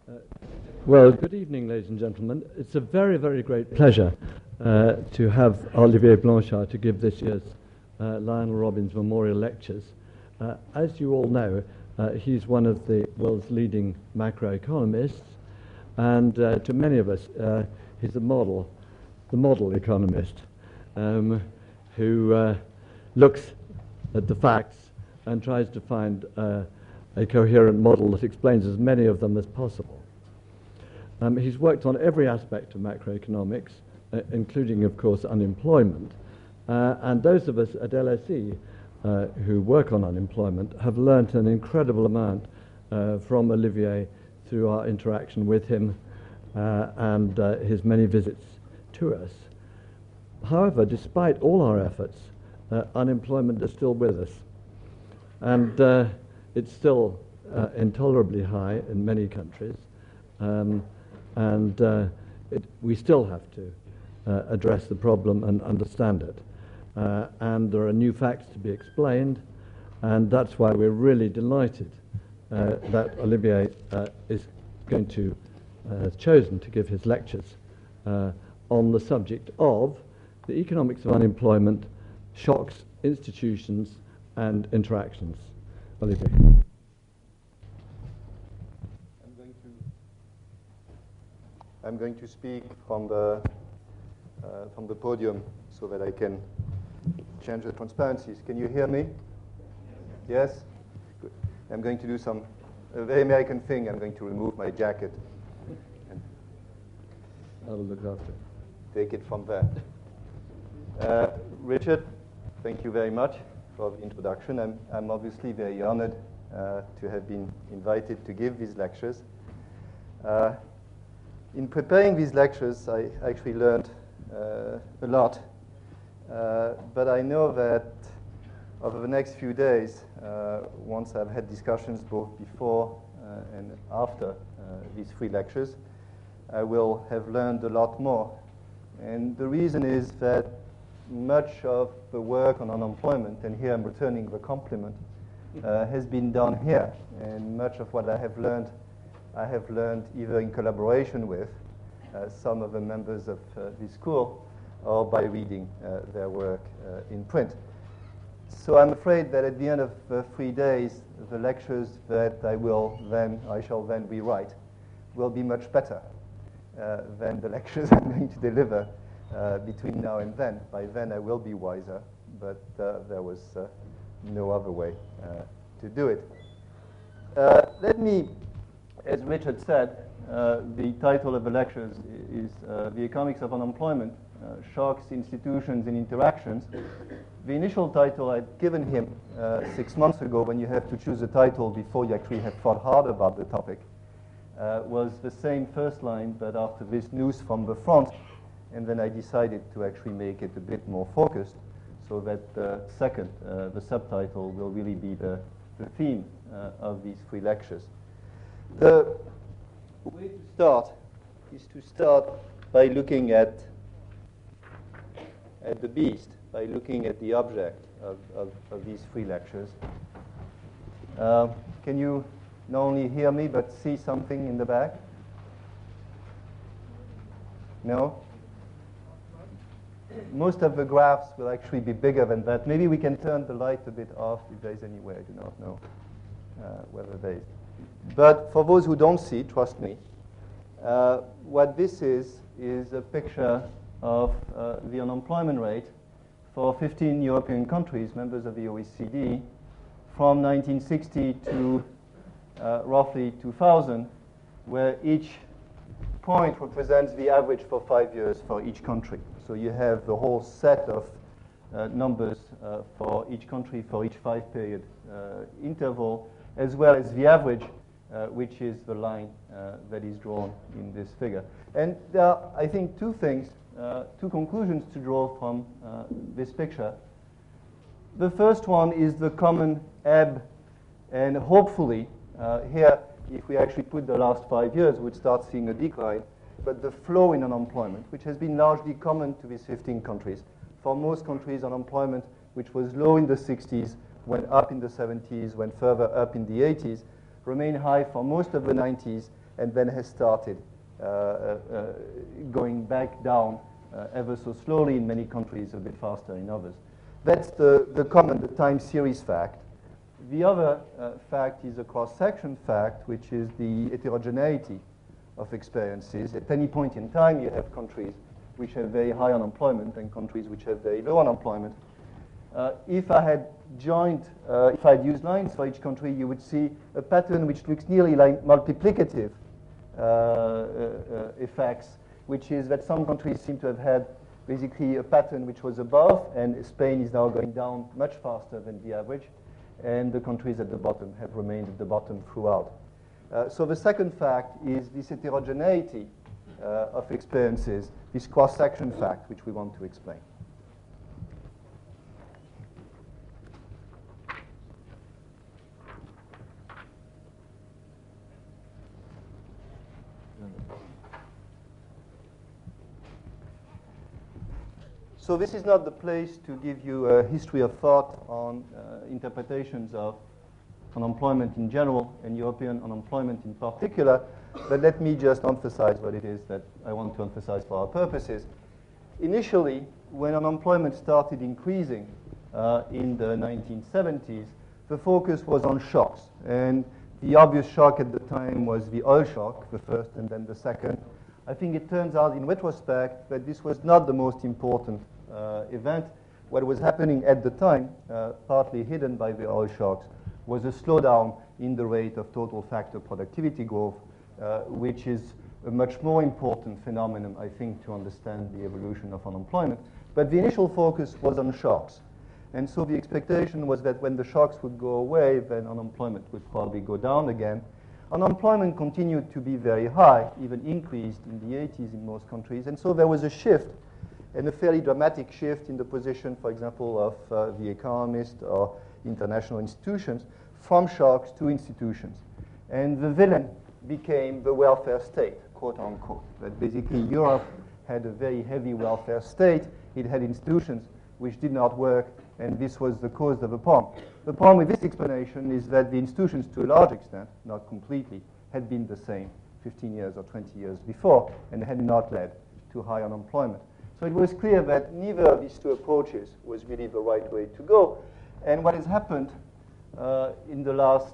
Well, good evening, ladies and gentlemen. It's a very, very great pleasure to have Olivier Blanchard to give this year's Lionel Robbins Memorial Lectures. As you all know, he's one of the world's leading macroeconomists, and to many of us, he's the model economist who looks at the facts and tries to find a coherent model that explains as many of them as possible. He's worked on every aspect of macroeconomics, including, of course, unemployment. And those of us at LSE who work on unemployment have learnt an incredible amount from Olivier through our interaction with him and his many visits to us. However, despite all our efforts, unemployment is still with us. And it's still intolerably high in many countries. We still have to address the problem and understand it. And there are new facts to be explained, and that's why we're really delighted that Olivier is going to chosen to give his lectures on the subject of the economics of unemployment, shocks, institutions, and interactions. Olivier. I'm going to speak from the podium so that I can change the transparencies. Can you hear me? Yes? Good. I'm going to do a very American thing. I'm going to remove my jacket. And I will look after it. Take it from there. Richard, thank you very much for the introduction. I'm obviously very honored to have been invited to give these lectures. In preparing these lectures, I actually learned a lot. But I know that over the next few days, once I've had discussions both before and after these 3 lectures, I will have learned a lot more. And the reason is that much of the work on unemployment, and here I'm returning the compliment, has been done here. And much of what I have learned either in collaboration with some of the members of this school or by reading their work in print. So I'm afraid that at the end of 3 days, the lectures that I shall then rewrite will be much better than the lectures I'm going to deliver between now and then. By then I will be wiser, but there was no other way to do it. Let me, as Richard said, the title of the lectures is The Economics of Unemployment, Shocks, Institutions, and Interactions. The initial title I'd given him 6 months ago, when you have to choose a title before you actually have thought hard about the topic, was the same first line, but after this news from the front. And then I decided to actually make it a bit more focused, so that the subtitle will really be the theme of these 3 lectures. The way to start is to start by looking at the beast, by looking at the object of these 3 lectures. Can you not only hear me, but see something in the back? No? Most of the graphs will actually be bigger than that. Maybe we can turn the light a bit off if there is any way. I do not know whether there is. But for those who don't see, trust me, what this is a picture of the unemployment rate for 15 European countries, members of the OECD, from 1960 to roughly 2000, where each point represents the average for 5 years for each country. So you have the whole set of numbers for each country for each 5-period interval, as well as the average, which is the line that is drawn in this figure. And there are, I think, 2 conclusions to draw from this picture. The first one is the common ebb, and hopefully here, if we actually put the last 5 years, we'd start seeing a decline. But the flow in unemployment, which has been largely common to these 15 countries. For most countries, unemployment, which was low in the 60s, went up in the 70s, went further up in the 80s, remained high for most of the 90s, and then has started going back down ever so slowly in many countries, a bit faster in others. That's the common, the time series fact. The other fact is a cross-section fact, which is the heterogeneity of experiences. At any point in time, you have countries which have very high unemployment and countries which have very low unemployment. If I had if I had used lines for each country, you would see a pattern which looks nearly like multiplicative effects, which is that some countries seem to have had basically a pattern which was above, and Spain is now going down much faster than the average, and the countries at the bottom have remained at the bottom throughout. So the second fact is this heterogeneity of experiences, this cross-section fact, which we want to explain. So this is not the place to give you a history of thought on interpretations of unemployment in general and European unemployment in particular, but let me just emphasize what it is that I want to emphasize for our purposes. Initially, when unemployment started increasing in the 1970s, the focus was on shocks. And the obvious shock at the time was the oil shock, the first and then the second. I think it turns out in retrospect that this was not the most important event. What was happening at the time, partly hidden by the oil shocks, was a slowdown in the rate of total factor productivity growth, which is a much more important phenomenon, I think, to understand the evolution of unemployment. But the initial focus was on shocks. And so the expectation was that when the shocks would go away, then unemployment would probably go down again. Unemployment continued to be very high, even increased in the 80s in most countries. And so there was a shift, and a fairly dramatic shift in the position, for example, of The Economist or international institutions, from shocks to institutions. And the villain became the welfare state, quote unquote. That basically Europe had a very heavy welfare state. It had institutions which did not work, and this was the cause of the problem. The problem with this explanation is that the institutions, to a large extent, not completely, had been the same 15 years or 20 years before, and had not led to high unemployment. So it was clear that neither of these two approaches was really the right way to go. And what has happened in the last,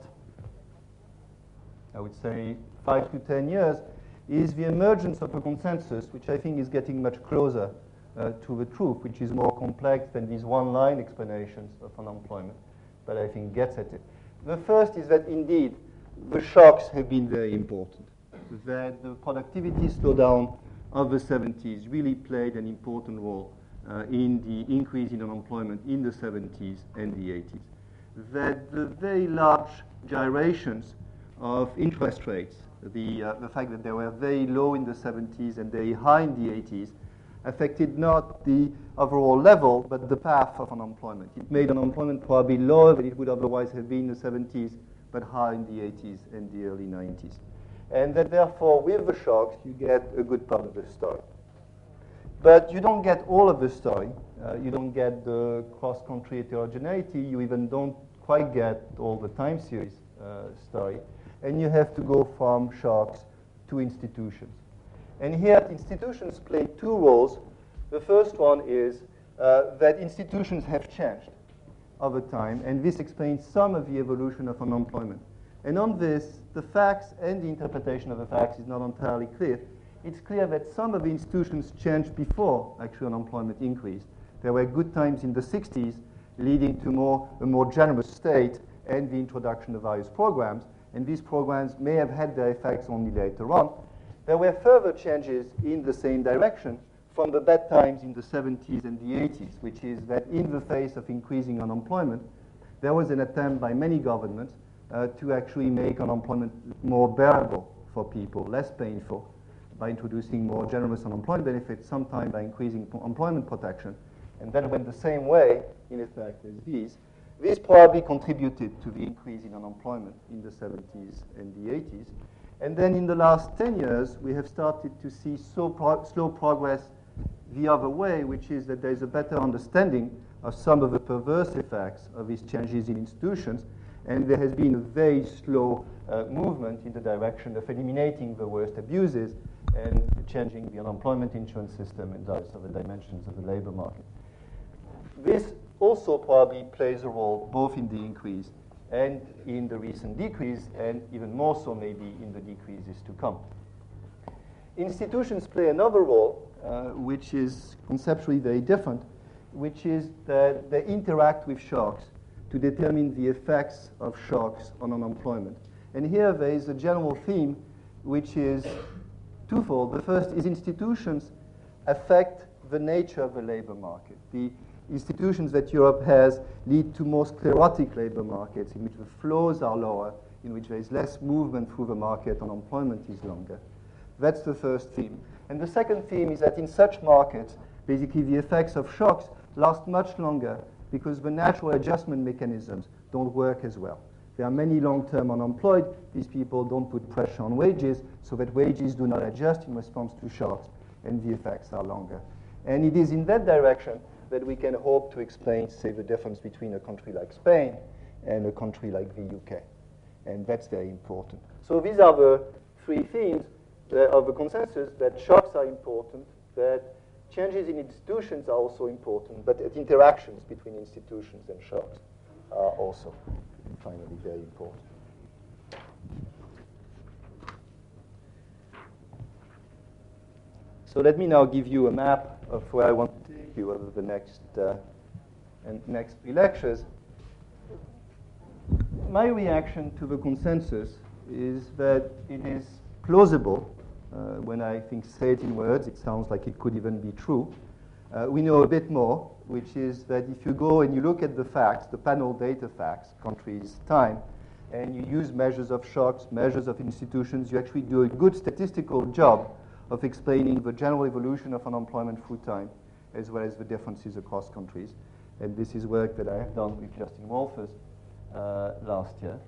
I would say, 5 to 10 years is the emergence of a consensus, which I think is getting much closer to the truth, which is more complex than these one-line explanations of unemployment, but I think gets at it. The first is that indeed the shocks have been very important, that the productivity slowdown of the 70s really played an important role in the increase in unemployment in the 70s and the 80s. That the very large gyrations of interest rates, the fact that they were very low in the 70s and very high in the 80s, affected not the overall level, but the path of unemployment. It made unemployment probably lower than it would otherwise have been in the 70s, but high in the 80s and the early 90s. And that therefore, with the shocks, you get a good part of the story. But you don't get all of the story. You don't get the cross-country heterogeneity. You even don't quite get all the time series story. And you have to go from shocks to institutions. And here, institutions play two roles. The first one is that institutions have changed over time, and this explains some of the evolution of unemployment. And on this, the facts and the interpretation of the facts is not entirely clear. It's clear that some of the institutions changed before actually unemployment increased. There were good times in the 60s, leading to a more generous state and the introduction of various programs, and these programs may have had their effects only later on. There were further changes in the same direction from the bad times in the 70s and the 80s, which is that in the face of increasing unemployment, there was an attempt by many governments to actually make unemployment more bearable for people, less painful, by introducing more generous unemployment benefits, sometimes by increasing employment protection. And that went the same way, in effect, as these. This probably contributed to the increase in unemployment in the 70s and the 80s. And then in the last 10 years, we have started to see slow progress the other way, which is that there is a better understanding of some of the perverse effects of these changes in institutions. And there has been a very slow movement in the direction of eliminating the worst abuses and changing the unemployment insurance system and those other dimensions of the labor market. This also probably plays a role both in the increase and in the recent decrease, and even more so maybe in the decreases to come. Institutions play another role, which is conceptually very different, which is that they interact with shocks to determine the effects of shocks on unemployment. And here there is a general theme which is twofold. The first is institutions affect the nature of the labor market. The institutions that Europe has lead to more sclerotic labor markets in which the flows are lower, in which there is less movement through the market, unemployment is longer. That's the first theme. And the second theme is that in such markets, basically the effects of shocks last much longer because the natural adjustment mechanisms don't work as well. There are many long-term unemployed. These people don't put pressure on wages, so that wages do not adjust in response to shocks, and the effects are longer. And it is in that direction that we can hope to explain, say, the difference between a country like Spain and a country like the UK. And that's very important. So these are the three themes of the consensus, that shocks are important, that changes in institutions are also important, but that interactions between institutions and shocks are also finally very important. So let me now give you a map of where I want to take you over the next three lectures. My reaction to the consensus is that it is plausible. When I say it in words, it sounds like it could even be true. We know a bit more, which is that if you go and you look at the facts, the panel data facts, countries, time, and you use measures of shocks, measures of institutions, you actually do a good statistical job of explaining the general evolution of unemployment through time, as well as the differences across countries. And this is work that I have done with Justin Wolfers last year.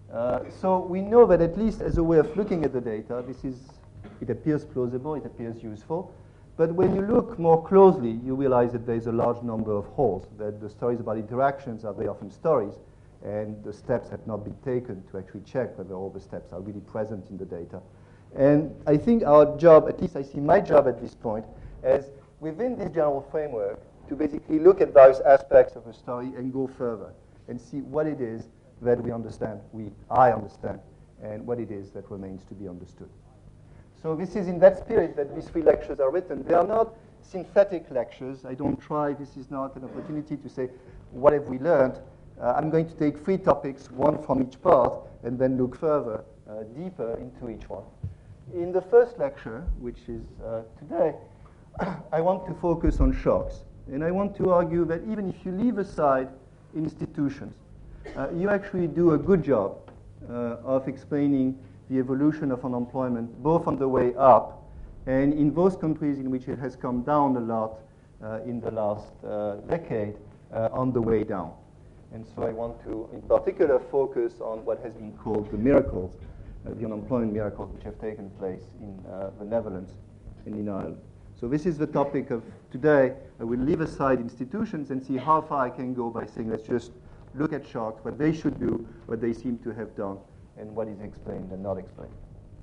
So we know that at least as a way of looking at the data, it appears plausible, it appears useful. But when you look more closely, you realize that there is a large number of holes, that the stories about interactions are very often stories, and the steps have not been taken to actually check whether all the steps are really present in the data. And I think our job, at least I see my job at this point, as within this general framework to basically look at various aspects of a story and go further and see what it is that we understand, I understand, and what it is that remains to be understood. So this is in that spirit that these three lectures are written. They are not synthetic lectures. I don't try, this is not an opportunity to say, what have we learned? I'm going to take three topics, one from each part, and then look further, deeper into each one. In the first lecture, which is today, I want to focus on shocks. And I want to argue that even if you leave aside institutions, you actually do a good job of explaining the evolution of unemployment, both on the way up and in those countries in which it has come down a lot in the last decade, on the way down. And so I want to, in particular, focus on what has been called the miracles, the unemployment miracles which have taken place in the Netherlands and in Ireland. So this is the topic of today. I will leave aside institutions and see how far I can go by saying let's just look at shocks, what they should do, what they seem to have done, and what is explained and not explained.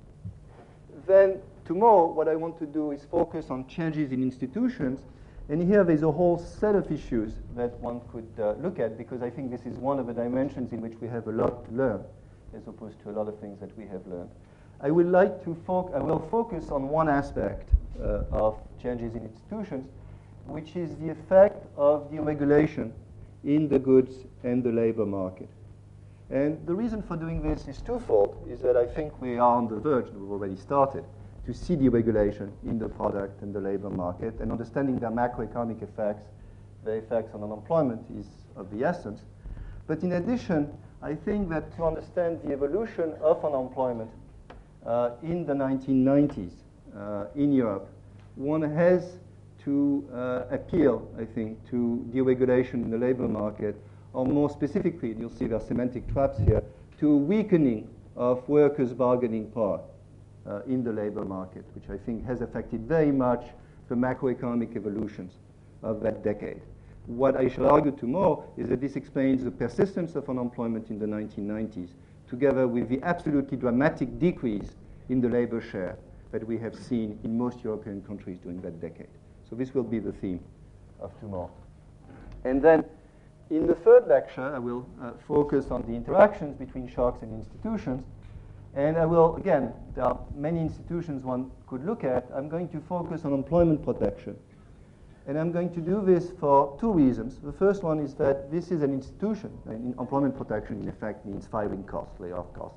Then tomorrow what I want to do is focus on changes in institutions, and here there's a whole set of issues that one could look at, because I think this is one of the dimensions in which we have a lot to learn, as opposed to a lot of things that we have learned. I will focus on one aspect of changes in institutions, which is the effect of deregulation in the goods and the labor market. And the reason for doing this is twofold, is that I think we are on the verge, and we've already started, to see deregulation in the product and the labor market, and understanding their macroeconomic effects, the effects on unemployment is of the essence. But in addition, I think that to understand the evolution of unemployment in the 1990s in Europe, one has to appeal, I think, to deregulation in the labor market, or more specifically, you'll see there are semantic traps here, to a weakening of workers' bargaining power in the labor market, which I think has affected very much the macroeconomic evolutions of that decade. what I shall argue tomorrow is that this explains the persistence of unemployment in the 1990s, together with the absolutely dramatic decrease in the labor share that we have seen in most European countries during that decade. So this will be the theme of tomorrow. And then in the third lecture, I will focus on the interactions between shocks and institutions. And I will, again, there are many institutions one could look at. I'm going to focus on employment protection. And I'm going to do this for two reasons. The first one is that this is an institution. And employment protection, in effect, means firing costs, layoff costs.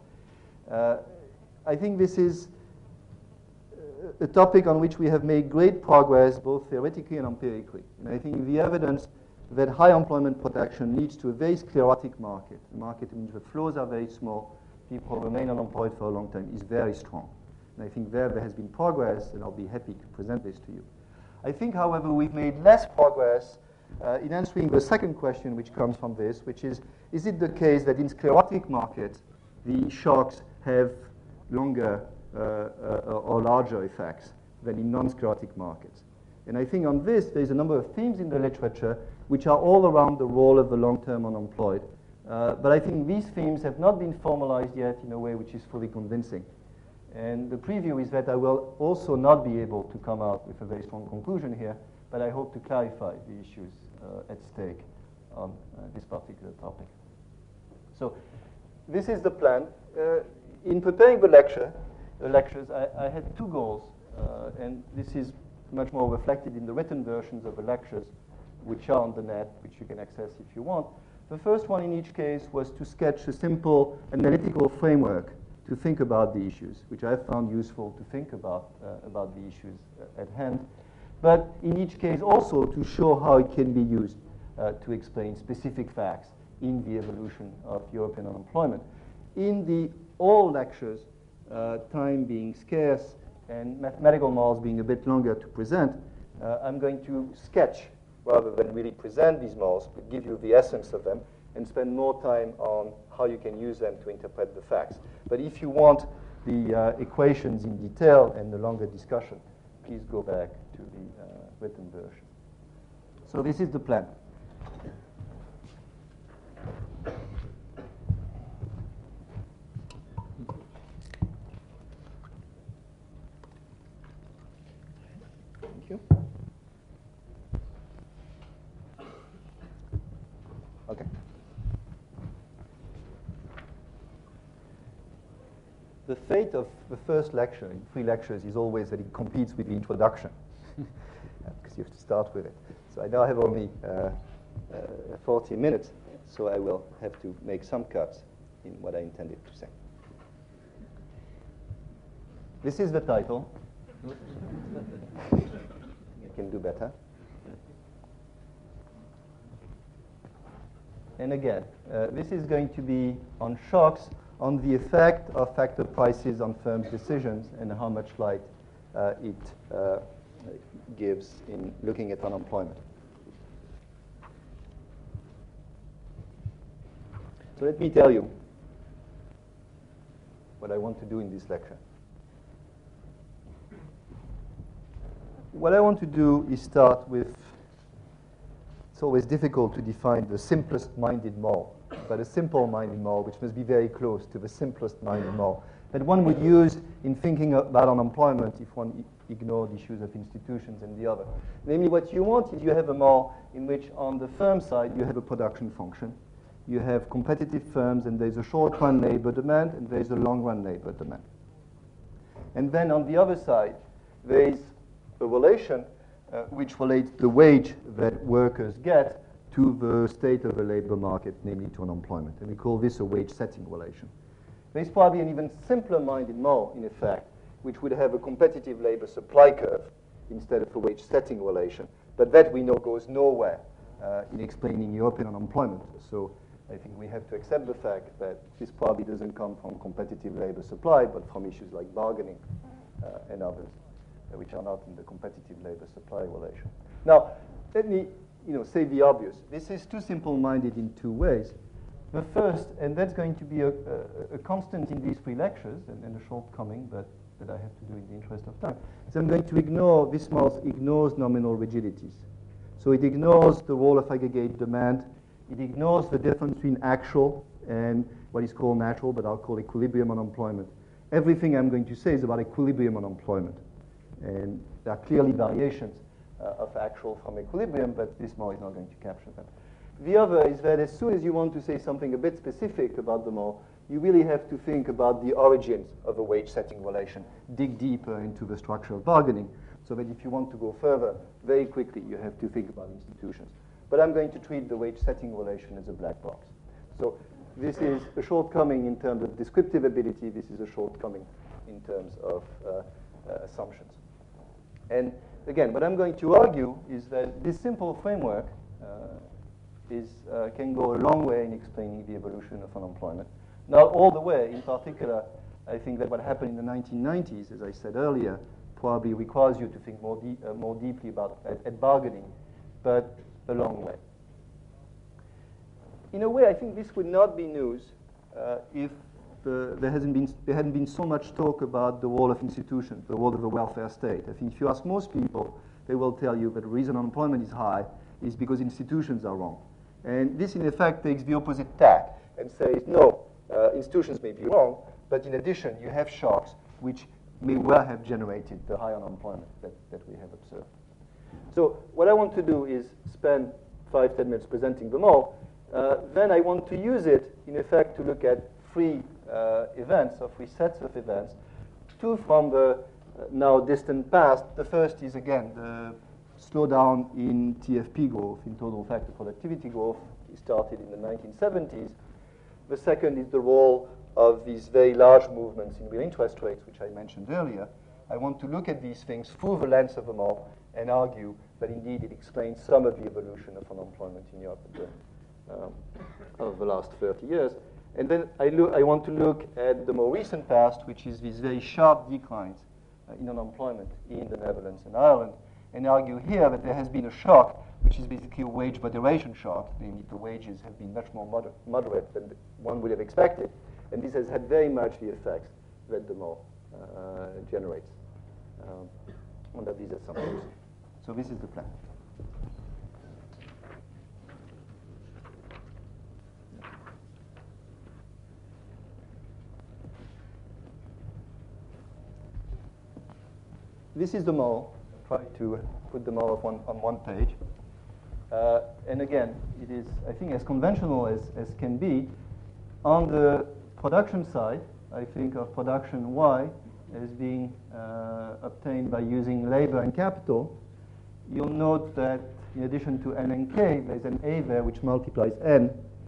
I think this is a topic on which we have made great progress, both theoretically and empirically. And I think the evidence that high employment protection leads to a very sclerotic market, a market in which the flows are very small, people remain unemployed for a long time, is very strong. And I think there has been progress, and I'll be happy to present this to you. I think, however, we've made less progress in answering the second question which comes from this, which is it the case that in sclerotic markets, the shocks have longer or larger effects than in non-sclerotic markets? And I think on this, there's a number of themes in the literature which are all around the role of the long-term unemployed. But I think these themes have not been formalized yet in a way which is fully convincing. And the preview is that I will also not be able to come out with a very strong conclusion here, but I hope to clarify the issues at stake on this particular topic. So this is the plan. In preparing the lectures, I had two goals, and this is much more reflected in the written versions of the lectures, which are on the net, which you can access if you want. The first one in each case was to sketch a simple analytical framework to think about the issues, which I found useful to think about the issues at hand. But in each case also to show how it can be used to explain specific facts in the evolution of European unemployment. In the all lectures, time being scarce and mathematical models being a bit longer to present, I'm going to sketch rather than really present these models, but give you the essence of them and spend more time on how you can use them to interpret the facts. But if you want the equations in detail and the longer discussion, please go back to the written version. So this is the plan. Thank you. Okay. The fate of the first lecture in 3 lectures is always that it competes with the introduction, because you have to start with it. So I now have only 40 minutes, so I will have to make some cuts in what I intended to say. This is the title. You can do better. And again, this is going to be on shocks, on the effect of factor prices on firms' decisions and how much light it gives in looking at unemployment. So let me tell you what I want to do in this lecture. What I want to do is start with, it's always difficult to define the simplest minded model, but a simple minded model which must be very close to the simplest minded model that one would use in thinking about unemployment if one ignored issues of institutions and the other. Namely, what you want is you have a model in which on the firm side you have a production function, you have competitive firms, and there's a short-run labor demand and there's a long-run labor demand. And then on the other side, there is a relation which relates the wage that workers get to the state of the labor market, namely to unemployment. And we call this a wage-setting relation. There's probably an even simpler-minded model, in effect, which would have a competitive labor supply curve instead of a wage-setting relation. But that we know goes nowhere in explaining European unemployment. So I think we have to accept the fact that this probably doesn't come from competitive labor supply, but from issues like bargaining and others, which are not in the competitive labor supply relation. Now, let me say the obvious. This is too simple-minded in 2 ways. The first, and that's going to be a constant in these 3 lectures, and a shortcoming, but that I have to do in the interest of time, is I'm going to ignore, this model ignores nominal rigidities. So it ignores the role of aggregate demand. It ignores the difference between actual and what is called natural, but I'll call equilibrium unemployment. Everything I'm going to say is about equilibrium unemployment. And there are clearly variations of actual from equilibrium, but this model is not going to capture them. The other is that as soon as you want to say something a bit specific about the model, you really have to think about the origins of a wage-setting relation, dig deeper into the structure of bargaining, so that if you want to go further, very quickly you have to think about institutions. But I'm going to treat the wage-setting relation as a black box. So this is a shortcoming in terms of descriptive ability. This is a shortcoming in terms of assumptions. And again, what I'm going to argue is that this simple framework can go a long way in explaining the evolution of unemployment. Not all the way. In particular, I think that what happened in the 1990s, as I said earlier, probably requires you to think more deeply about at bargaining, but a long way. In a way, I think this would not be news if there hadn't been so much talk about the role of institutions, the role of the welfare state. I think if you ask most people, they will tell you that the reason unemployment is high is because institutions are wrong. And this, in effect, takes the opposite tack and says, no, institutions may be wrong, but in addition, you have shocks which may well have generated the high unemployment that we have observed. So what I want to do is spend 5-10 minutes presenting them all. Then I want to use it, in effect, to look at three events, or three sets of events, two from the now distant past. The first is, again, the slowdown in TFP growth, in total factor productivity growth. It started in the 1970s. The second is the role of these very large movements in real interest rates, which I mentioned earlier. I want to look at these things through the lens of them all and argue that indeed it explains some of the evolution of unemployment in Europe of the last 30 years. And then I want to look at the more recent past, which is these very sharp declines in unemployment in the Netherlands and Ireland, and argue here that there has been a shock, which is basically a wage moderation shock. Namely, the wages have been much more moderate than one would have expected. And this has had very much the effects that the model generates under these assumptions. So this is the plan. This is the model. Try to put the model on one page. And again, it is, I think, as conventional as can be. On the production side, I think of production Y as being obtained by using labor and capital. You'll note that in addition to N and K, there's an A there which multiplies N.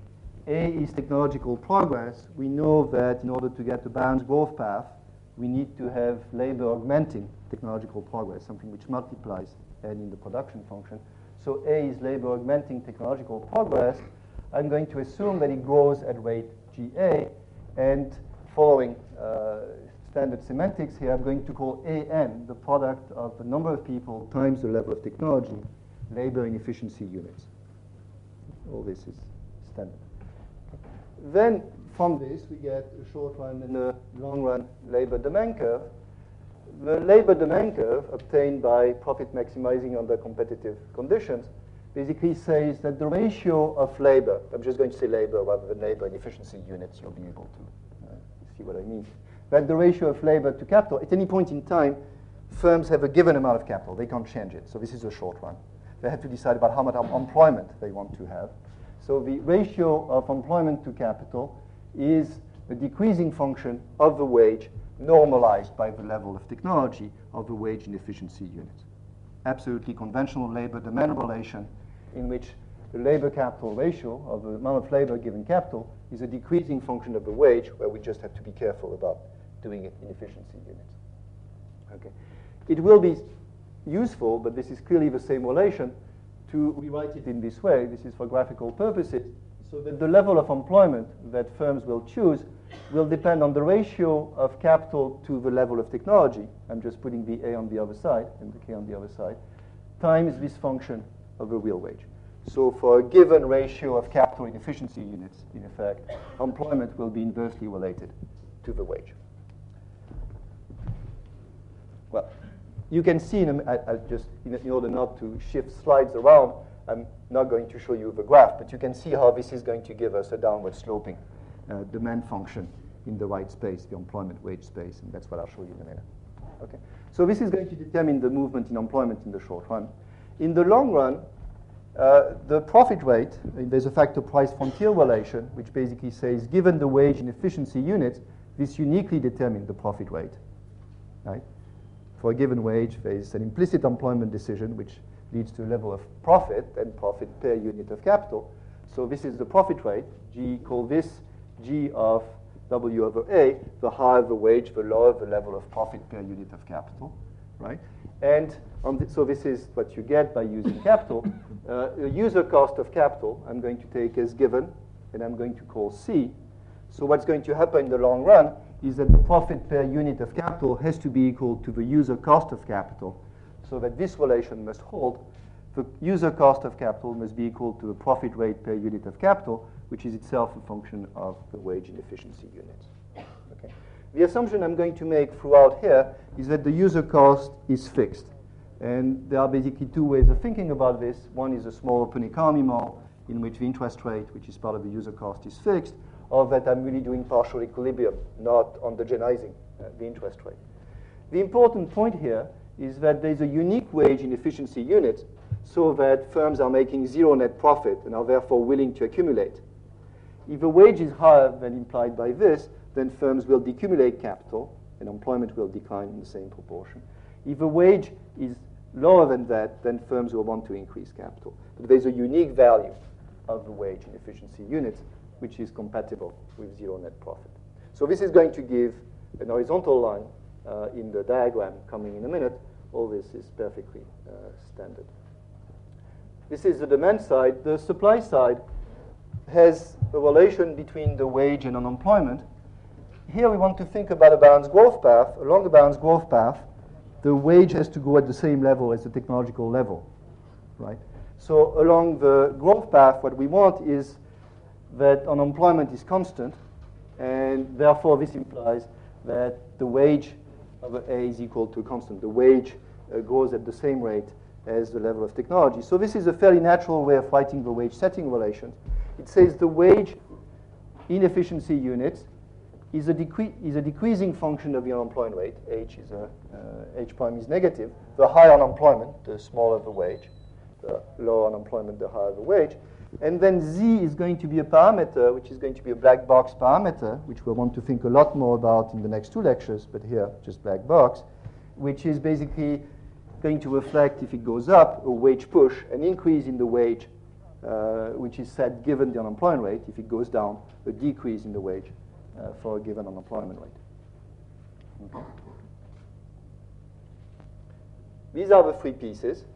A is technological progress. We know that in order to get a balanced growth path, we need to have labor augmenting technological progress, something which multiplies N in the production function. So A is labor augmenting technological progress. I'm going to assume that it grows at rate GA, and following standard semantics here, I'm going to call AN the product of the number of people times the level of technology, labor and efficiency units. All this is standard. Then from this, we get a short run and a long run labor demand curve. The labor demand curve obtained by profit maximizing under competitive conditions basically says that the ratio of labor, I'm just going to say labor rather than labor and efficiency units, you'll be able to see what I mean, that the ratio of labor to capital, at any point in time, firms have a given amount of capital. They can't change it. So this is a short run. They have to decide about how much employment they want to have. So the ratio of employment to capital is a decreasing function of the wage normalized by the level of technology of the wage and efficiency units. Absolutely conventional labor demand relation in which the labor capital ratio of the amount of labor given capital is a decreasing function of the wage, where we just have to be careful about doing it in efficiency units. Okay. It will be useful, but this is clearly the same relation, to rewrite it in this way. This is for graphical purposes, so that the level of employment that firms will choose will depend on the ratio of capital to the level of technology. I'm just putting the A on the other side and the K on the other side, times this function of the real wage. So for a given ratio of capital in efficiency units, in effect, employment will be inversely related to the wage. Well, you can see, I'll just, in order not to shift slides around, I'm not going to show you the graph, but you can see how this is going to give us a downward sloping demand function in the right space, the employment wage space, and that's what I'll show you in a minute. Okay. So this is going to determine the movement in employment in the short run. In the long run, the profit rate, there's a factor price frontier relation, which basically says, given the wage and efficiency units, this uniquely determines the profit rate. Right? For a given wage, there's an implicit employment decision, which leads to a level of profit and profit per unit of capital. So this is the profit rate. G, call this G of W over A. The higher the wage, the lower the level of profit per unit of capital. Right? And so this is what you get by using capital. A user cost of capital, I'm going to take as given, and I'm going to call C. So what's going to happen in the long run is that the profit per unit of capital has to be equal to the user cost of capital, so that this relation must hold. The user cost of capital must be equal to the profit rate per unit of capital, which is itself a function of the wage and efficiency units. Okay. The assumption I'm going to make throughout here is that the user cost is fixed. And there are basically two ways of thinking about this. One is a small open economy model in which the interest rate, which is part of the user cost, is fixed, or that I'm really doing partial equilibrium, not homogenizing the interest rate. The important point here is that there's a unique wage in efficiency units so that firms are making zero net profit and are therefore willing to accumulate. If the wage is higher than implied by this, then firms will decumulate capital and employment will decline in the same proportion. If the wage is lower than that, then firms will want to increase capital. But there's a unique value of the wage in efficiency units which is compatible with zero net profit. So this is going to give an horizontal line in the diagram coming in a minute. All this is perfectly standard. This is the demand side. The supply side has a relation between the wage and unemployment. Here we want to think about a balanced growth path. Along the balanced growth path, the wage has to go at the same level as the technological level, right? So along the growth path, what we want is that unemployment is constant, and therefore this implies that the wage of A is equal to constant. The wage grows at the same rate as the level of technology. So this is a fairly natural way of writing the wage setting relation. It says the wage in efficiency units is a decreasing function of the unemployment rate. H prime is negative. The higher unemployment, the smaller the wage. The lower unemployment, the higher the wage. And then Z is going to be a parameter, which is going to be a black box parameter, which we'll want to think a lot more about in the next two lectures, but here, just black box, which is basically going to reflect, if it goes up, a wage push, an increase in the wage, which is set given the unemployment rate. If it goes down, a decrease in the wage for a given unemployment rate. Okay. These are the three pieces.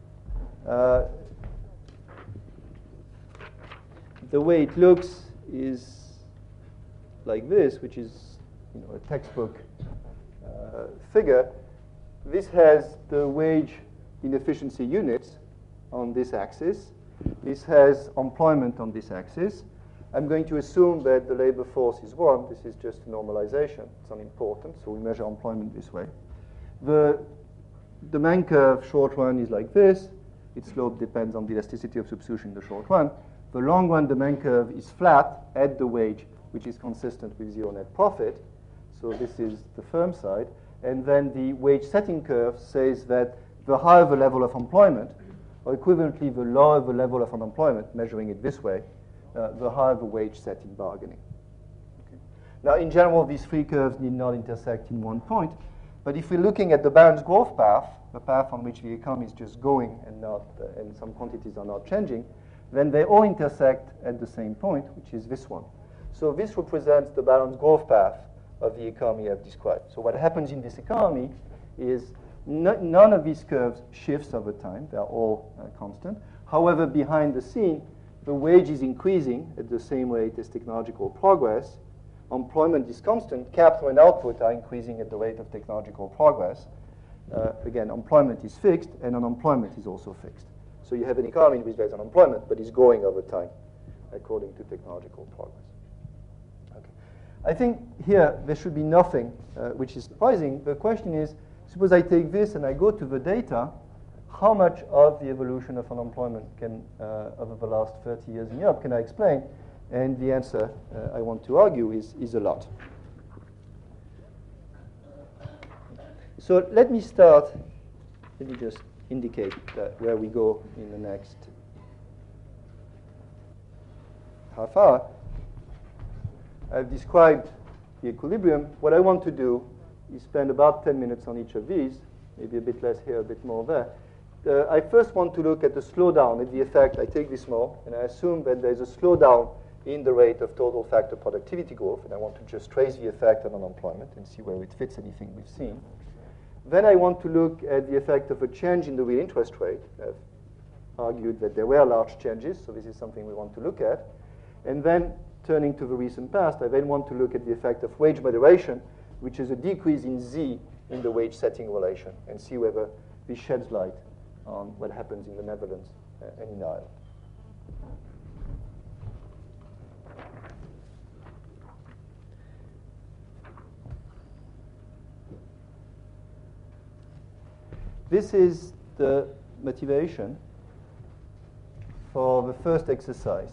The way it looks is like this, which is a textbook figure. This has the wage in efficiency units on this axis. This has employment on this axis. I'm going to assume that the labor force is 1. This is just a normalization. It's unimportant, so we measure employment this way. The demand curve short run is like this. Its slope depends on the elasticity of substitution in the short run. The long run demand curve is flat at the wage, which is consistent with zero net profit. So this is the firm side. And then the wage setting curve says that the higher the level of employment, or equivalently the lower the level of unemployment, measuring it this way, the higher the wage set in bargaining. Okay. Now, in general, these three curves need not intersect in one point. But if we're looking at the balanced growth path, the path on which the economy is just going and some quantities are not changing, then they all intersect at the same point, which is this one. So this represents the balanced growth path of the economy I've described. So what happens in this economy is none of these curves shifts over time. They're all constant. However, behind the scene, the wage is increasing at the same rate as technological progress. Employment is constant. Capital and output are increasing at the rate of technological progress. Again, employment is fixed, and unemployment is also fixed. So you have an economy in which there's unemployment, but it's growing over time, according to technological progress. Okay. I think here there should be nothing which is surprising. The question is, Suppose I take this and I go to the data, how much of the evolution of unemployment can, over the last 30 years in Europe can I explain? And the answer I want to argue is a lot. So let me start, let me just indicate where we go in the next half hour. I've described the equilibrium. What I want to do is spend about 10 minutes on each of these, maybe a bit less here, a bit more there. I first want to look at the slowdown, at the effect. I take this more, and I assume that there's a slowdown in the rate of total factor productivity growth, and I want to just trace the effect on unemployment and see where it fits anything we've seen. Then I want to look at the effect of a change in the real interest rate. I've argued that there were large changes, so this is something we want to look at. And then, turning to the recent past, I then want to look at the effect of wage moderation, which is a decrease in Z in the wage setting relation, and see whether this sheds light on what happens in the Netherlands and in Ireland. This is the motivation for the first exercise.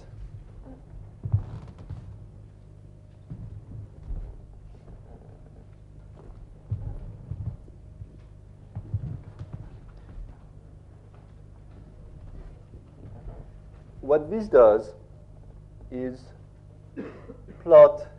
What this does is plot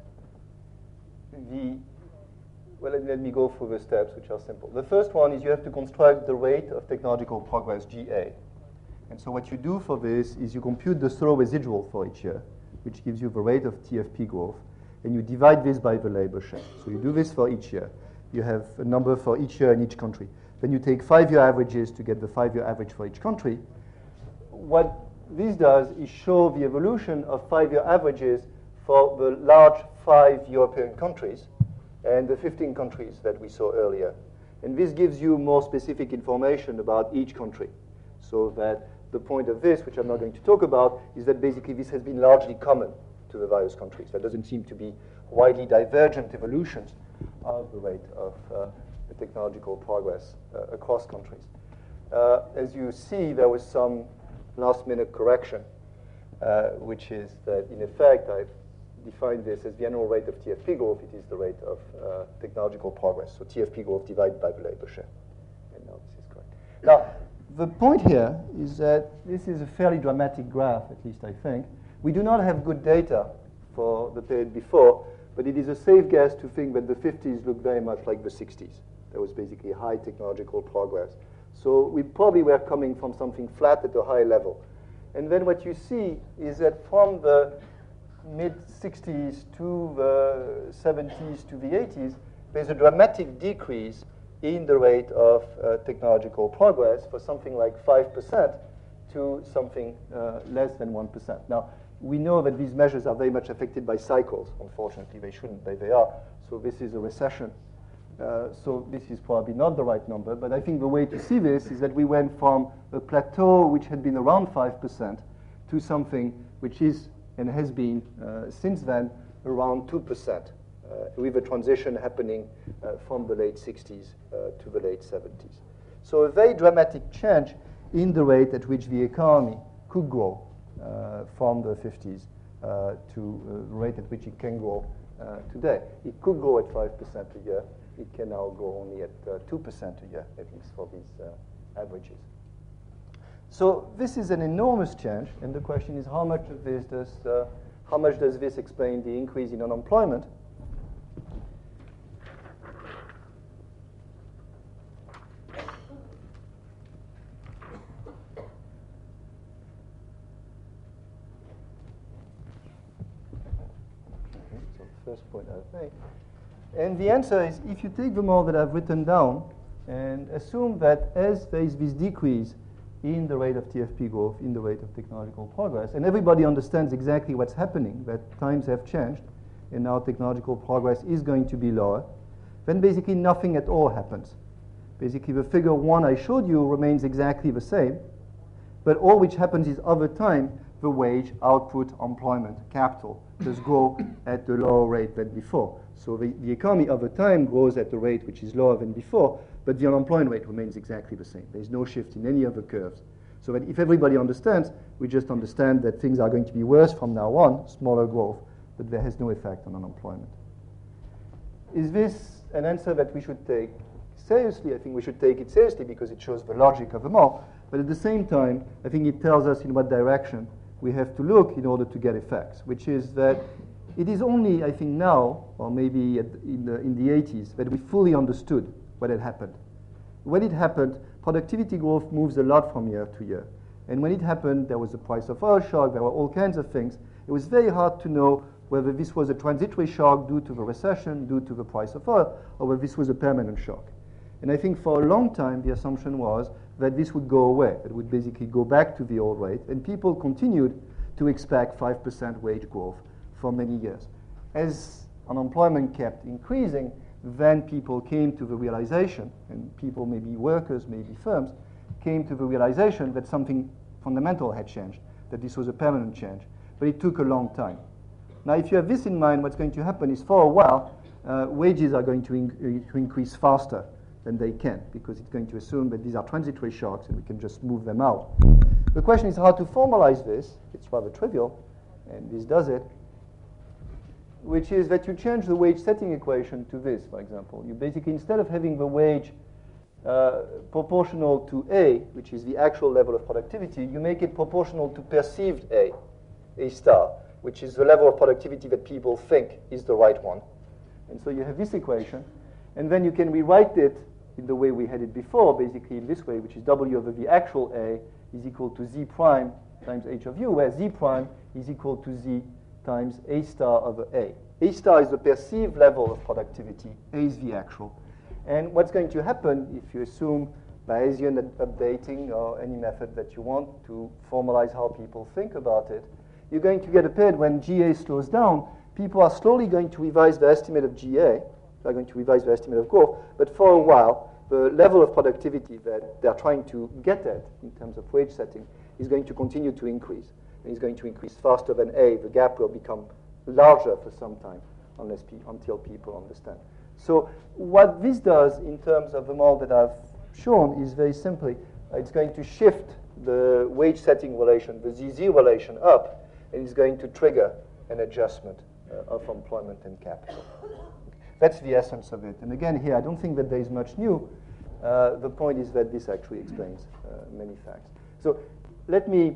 the, well, let me go through the steps, which are simple. The first one is you have to construct the rate of technological progress, GA. And so what you do for this is you compute the thorough residual for each year, which gives you the rate of TFP growth, and you divide this by the labor share. So you do this for each year. You have a number for each year in each country. Then you take 5-year averages to get the 5-year average for each country. What this does is show the evolution of 5-year averages for the large 5 European countries and the 15 countries that we saw earlier. And this gives you more specific information about each country. So that the point of this, which I'm not going to talk about, is that basically this has been largely common to the various countries. There doesn't seem to be widely divergent evolutions of the rate of the technological progress across countries. As you see, there was some last-minute correction, which is that, in effect, I've defined this as the annual rate of TFP growth. It is the rate of technological progress. So TFP growth divided by the labor share. And now this is correct. Now, the point here is that this is a fairly dramatic graph, at least I think. We do not have good data for the period before, but it is a safe guess to think that the 50s look very much like the 60s. There was basically high technological progress. So we probably were coming from something flat at a high level. And then what you see is that from the mid-60s to the 70s to the 80s, there's a dramatic decrease in the rate of technological progress for something like 5% to something less than 1%. Now, we know that these measures are very much affected by cycles. Unfortunately, they shouldn't, they are. So this is a recession. So this is probably not the right number, but I think the way to see this is that we went from a plateau which had been around 5% to something which is and has been since then around 2%, with a transition happening from the late 60s to the late 70s. So a very dramatic change in the rate at which the economy could grow from the 50s to the rate at which it can grow today. It could grow at 5% a year. It can now grow only at 2% a year, at least for these averages. So this is an enormous change, and the question is how much of this how much does this explain the increase in unemployment? Okay, so first point I've made. And the answer is, if you take the model that I've written down and assume that as there is this decrease in the rate of TFP growth, in the rate of technological progress, and everybody understands exactly what's happening, that times have changed, and now technological progress is going to be lower, then basically nothing at all happens. Basically, the figure 1 I showed you remains exactly the same, but all which happens is over time, the wage, output, employment, capital does grow at a lower rate than before. So the economy over time grows at a rate which is lower than before, but the unemployment rate remains exactly the same. There's no shift in any of the curves. So that if everybody understands, we just understand that things are going to be worse from now on, smaller growth, but there has no effect on unemployment. Is this an answer that we should take seriously? I think we should take it seriously because it shows the logic of the model, but at the same time, I think it tells us in what direction we have to look in order to get effects, which is that it is only, I think now, or maybe in the 80s, that we fully understood what had happened. When it happened, productivity growth moves a lot from year to year. And when it happened, there was a price of oil shock, there were all kinds of things. It was very hard to know whether this was a transitory shock due to the recession, due to the price of oil, or whether this was a permanent shock. And I think for a long time, the assumption was that this would go away. It would basically go back to the old rate, and people continued to expect 5% wage growth for many years. As unemployment kept increasing, then people came to the realization, and people, maybe workers, maybe firms, came to the realization that something fundamental had changed, that this was a permanent change. But it took a long time. Now, if you have this in mind, what's going to happen is for a while, wages are going to increase faster than they can, because it's going to assume that these are transitory shocks and we can just move them out. The question is how to formalize this. It's rather trivial, and this does it, which is that you change the wage setting equation to this, for example. You basically, instead of having the wage proportional to A, which is the actual level of productivity, you make it proportional to perceived A star, which is the level of productivity that people think is the right one. And so you have this equation, and then you can rewrite it in the way we had it before, basically in this way, which is W over the actual A is equal to Z prime times H of U, where Z prime is equal to Z times A star over A. A star is the perceived level of productivity, A is the actual. And what's going to happen if you assume Bayesian updating or any method that you want to formalize how people think about it, you're going to get a period when GA slows down. People are slowly going to revise their estimate of GA. They're going to revise their estimate of growth. But for a while, the level of productivity that they're trying to get at in terms of wage setting is going to continue to increase. And it's going to increase faster than A. The gap will become larger for some time until people understand. So what this does in terms of the model that I've shown is very simply, it's going to shift the wage setting relation, the ZZ relation up, and it's going to trigger an adjustment of employment and capital. That's the essence of it. And again, here, I don't think that there is much new. The point is that this actually explains many facts. So let me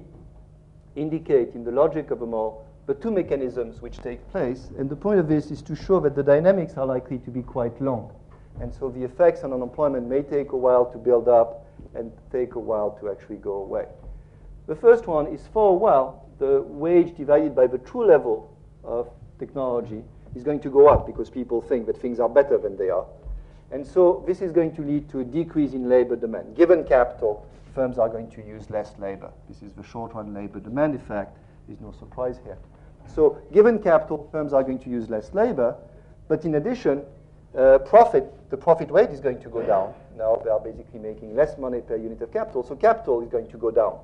indicate in the logic of the model the two mechanisms which take place. And the point of this is to show that the dynamics are likely to be quite long. And so the effects on unemployment may take a while to build up and take a while to actually go away. The first one is for a while, the wage divided by the true level of technology is going to go up because people think that things are better than they are. And so this is going to lead to a decrease in labor demand. Given capital, firms are going to use less labor. This is the short-run labor demand effect. There's no surprise here. So given capital, firms are going to use less labor, but in addition, the profit rate is going to go down. Now they are basically making less money per unit of capital, so capital is going to go down.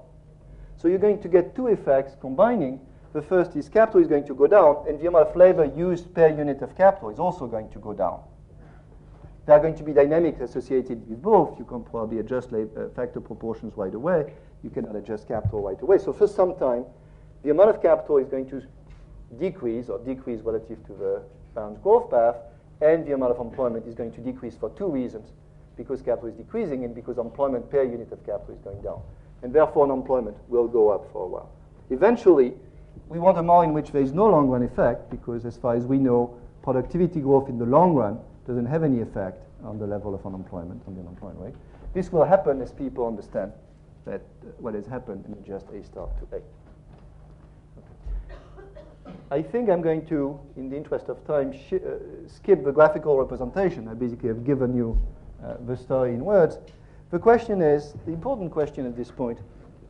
So you're going to get two effects combining. The first is capital is going to go down, and the amount of labor used per unit of capital is also going to go down. There are going to be dynamics associated with both. You can probably adjust factor proportions right away. You cannot adjust capital right away. So for some time, the amount of capital is going to decrease relative to the balanced growth path, and the amount of employment is going to decrease for two reasons, because capital is decreasing and because employment per unit of capital is going down. And therefore, unemployment will go up for a while. Eventually, we want a model in which there is no long-run effect, because as far as we know, productivity growth in the long run doesn't have any effect on the level of unemployment, on the unemployment rate. This will happen as people understand that what has happened and adjust A star to A. I think I'm going to, in the interest of time, skip the graphical representation. I basically have given you the story in words. The question is, the important question at this point,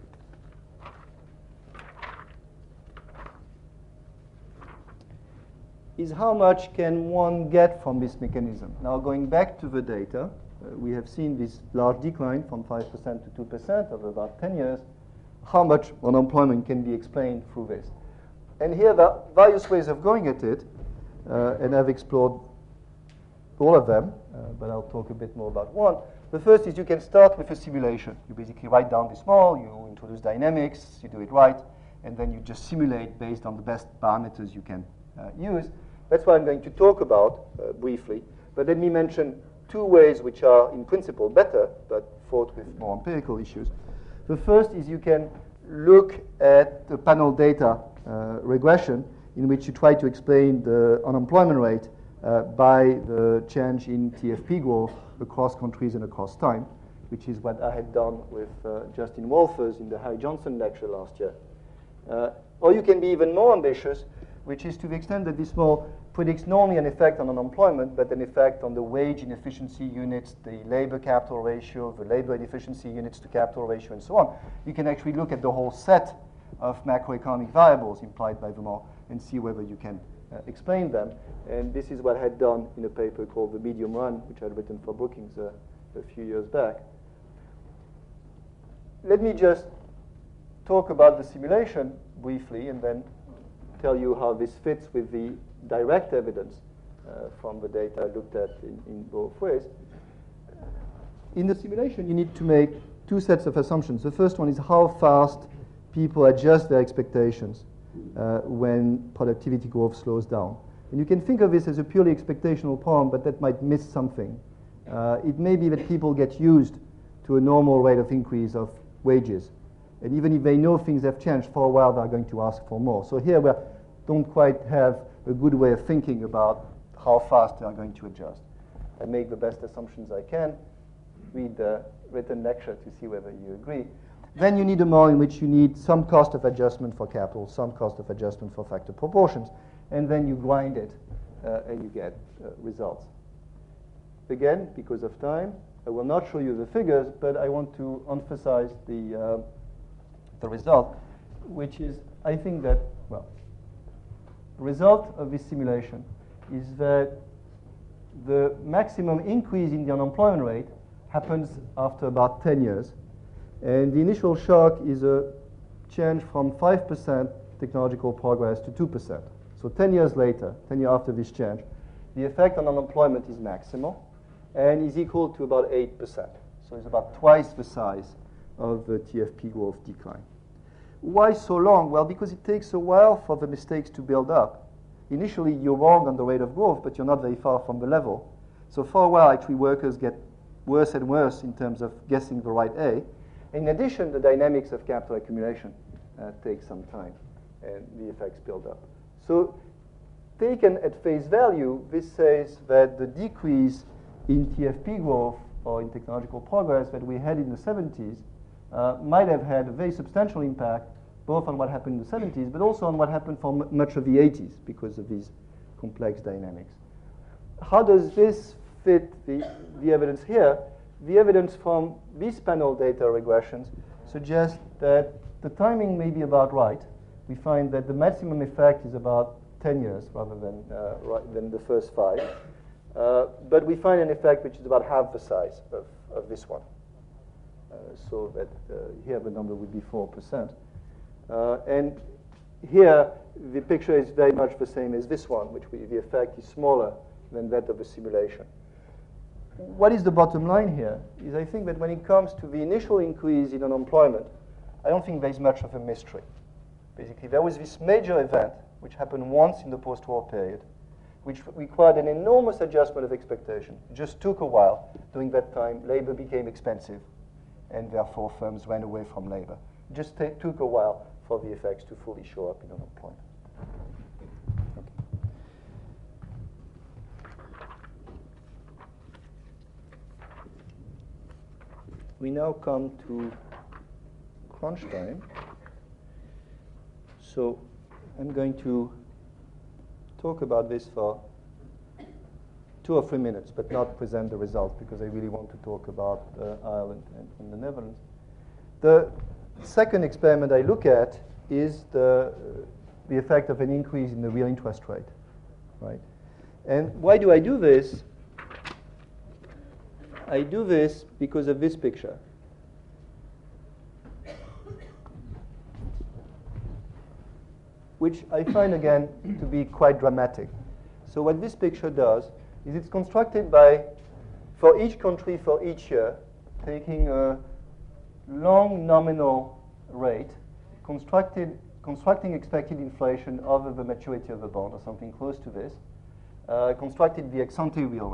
is how much can one get from this mechanism? Now, going back to the data, we have seen this large decline from 5% to 2% over about 10 years. How much unemployment can be explained through this? And here there are various ways of going at it, and I've explored all of them, but I'll talk a bit more about one. The first is you can start with a simulation. You basically write down this model, you introduce dynamics, you do it right, and then you just simulate based on the best parameters you can use. That's what I'm going to talk about briefly. But let me mention two ways which are in principle better, but fraught with more empirical issues. The first is you can look at the panel data regression in which you try to explain the unemployment rate by the change in TFP growth across countries and across time, which is what I had done with Justin Wolfers in the Harry Johnson lecture last year. Or you can be even more ambitious, which is to the extent that this model predicts not only an effect on unemployment, but an effect on the wage inefficiency units, the labor capital ratio, the labor inefficiency units to capital ratio, and so on. You can actually look at the whole set of macroeconomic variables implied by the model and see whether you can explain them. And this is what I had done in a paper called The Medium Run, which I had written for Brookings a few years back. Let me just talk about the simulation briefly and then tell you how this fits with the direct evidence from the data I looked at in both ways. In the simulation, you need to make two sets of assumptions. The first one is how fast people adjust their expectations when productivity growth slows down. And you can think of this as a purely expectational problem, but that might miss something. It may be that people get used to a normal rate of increase of wages. And even if they know things have changed, for a while they're going to ask for more. So here we don't quite have a good way of thinking about how fast they are going to adjust. I make the best assumptions I can, read the written lecture to see whether you agree. Then you need a model in which you need some cost of adjustment for capital, some cost of adjustment for factor proportions, and then you grind it and you get results. Again, because of time, I will not show you the figures, but I want to emphasize the result, which is, I think that, well, the result of this simulation is that the maximum increase in the unemployment rate happens after about 10 years. And the initial shock is a change from 5% technological progress to 2%. So 10 years later, 10 years after this change, the effect on unemployment is maximal and is equal to about 8%. So it's about twice the size of the TFP growth decline. Why so long? Well, because it takes a while for the mistakes to build up. Initially, you're wrong on the rate of growth, but you're not very far from the level. So for a while, actually, workers get worse and worse in terms of guessing the right A. In addition, the dynamics of capital accumulation takes some time, and the effects build up. So taken at face value, this says that the decrease in TFP growth or in technological progress that we had in the 70s might have had a very substantial impact both on what happened in the 70s, but also on what happened for much of the 80s because of these complex dynamics. How does this fit the evidence here? The evidence from these panel data regressions suggests that the timing may be about right. We find that the maximum effect is about 10 years rather than the first 5. But we find an effect which is about half the size of this one. So that here the number would be 4%. And here the picture is very much the same as this one, which the effect is smaller than that of the simulation. What is the bottom line here is I think that when it comes to the initial increase in unemployment, I don't think there's much of a mystery. Basically, there was this major event which happened once in the post-war period, which required an enormous adjustment of expectation. It just took a while. During that time, labor became expensive, and therefore firms ran away from labor. It just took a while for the effects to fully show up in unemployment. We now come to crunch time. So I'm going to talk about this for 2 or 3 minutes, but not present the results because I really want to talk about Ireland and the Netherlands. The second experiment I look at is the effect of an increase in the real interest rate, right? And why do I do this? I do this because of this picture. Which I find, again, to be quite dramatic. So what this picture does is it's constructed by for each country for each year, taking a long nominal rate, constructing expected inflation over the maturity of the bond, or something close to this, constructed the ex-ante real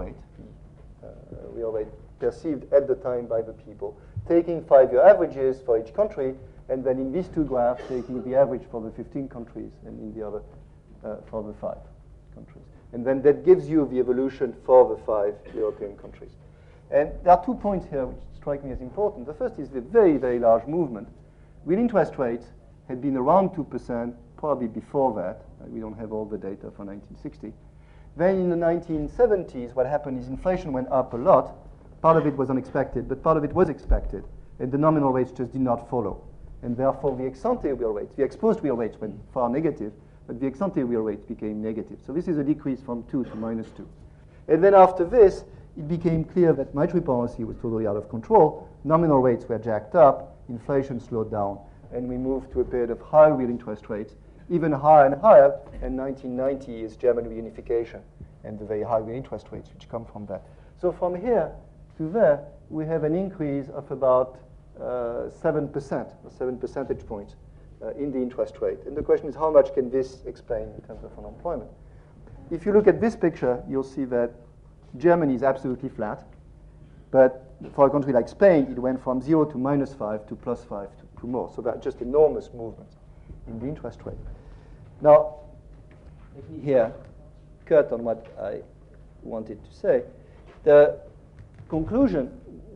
rate perceived at the time by the people, taking 5-year averages for each country, and then in these two graphs, taking the average for the 15 countries and in the other for the 5 countries. And then that gives you the evolution for the 5 European countries. And there are 2 points here which strike me as important. The first is the very, very large movement. Real interest rates had been around 2% probably before that. We don't have all the data for 1960. Then in the 1970s, what happened is inflation went up a lot. Part of it was unexpected, but part of it was expected. And the nominal rates just did not follow. And therefore, the ex-ante real rates, the exposed real rates went far negative, but the ex-ante real rates became negative. So this is a decrease from 2 to -2. And then after this, it became clear that monetary policy was totally out of control. Nominal rates were jacked up, inflation slowed down, and we moved to a period of high real interest rates, even higher and higher. And 1990 is German reunification and the very high real interest rates which come from that. So from here to there, we have an increase of about 7%, or 7 percentage points in the interest rate. And the question is, how much can this explain in terms of unemployment? If you look at this picture, you'll see that Germany is absolutely flat. But for a country like Spain, it went from 0 to -5 to +5 to more. So that's just enormous movements in the interest rate. Now, let me here cut on what I wanted to say. The conclusion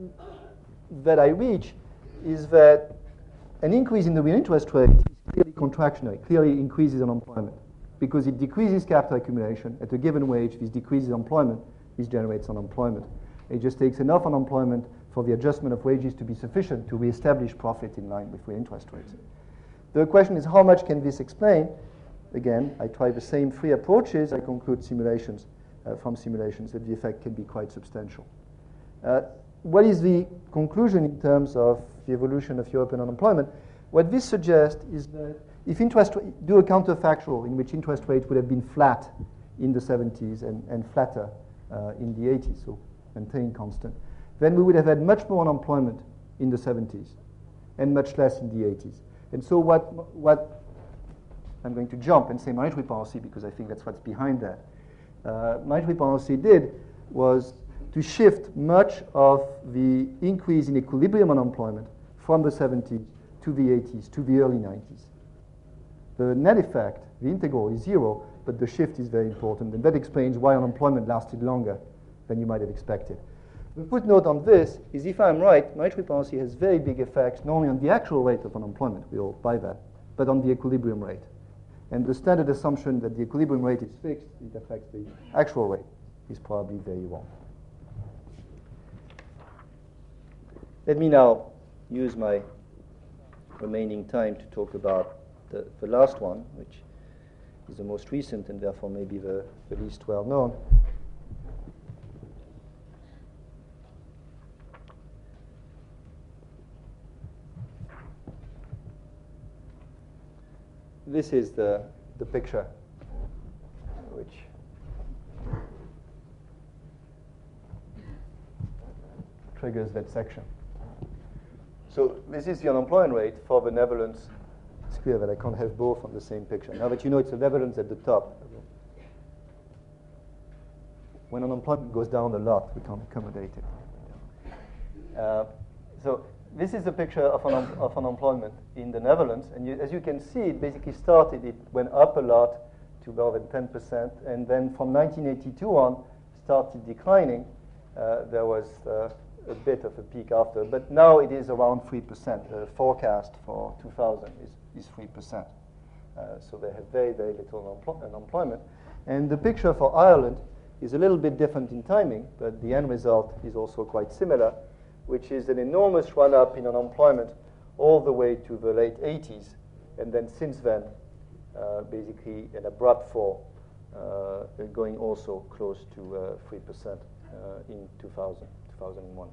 that I reach is that an increase in the real interest rate is clearly contractionary, clearly increases unemployment, because it decreases capital accumulation. At a given wage, this decreases employment, this generates unemployment. It just takes enough unemployment for the adjustment of wages to be sufficient to reestablish profit in line with real interest rates. The question is, how much can this explain? Again, I try the same 3 approaches. I conclude simulations from simulations that the effect can be quite substantial. What is the conclusion in terms of the evolution of European unemployment? What this suggests is that if do a counterfactual in which interest rates would have been flat in the 70s and flatter in the 80s, so maintained constant, then we would have had much more unemployment in the 70s and much less in the 80s. And so what I'm going to jump and say monetary policy, because I think that's what's behind that. Monetary policy did was to shift much of the increase in equilibrium unemployment from the 70s to the 80s to the early 90s. The net effect, the integral, is 0, but the shift is very important, and that explains why unemployment lasted longer than you might have expected. The footnote on this is, if I'm right, monetary policy has very big effects not only on the actual rate of unemployment, we all buy that, but on the equilibrium rate. And the standard assumption that the equilibrium rate is fixed, it affects the actual rate, is probably very wrong. Let me now use my remaining time to talk about the last one, which is the most recent and therefore maybe the least well known. This is the picture which triggers that section. So this is the unemployment rate for the Netherlands. It's clear that I can't have both on the same picture. Now that you know it's the Netherlands at the top, when unemployment goes down a lot, we can't accommodate it. So this is a picture of unemployment in the Netherlands. And as you can see, it basically started, it went up a lot to more than 10%. And then from 1982 on, started declining. There was a bit of a peak after, but now it is around 3%. The forecast for 2000 is 3%. So they have very, very little unemployment. And the picture for Ireland is a little bit different in timing, but the end result is also quite similar, which is an enormous run-up in unemployment all the way to the late 80s. And then since then, basically an abrupt fall, going also close to 3% in 2001.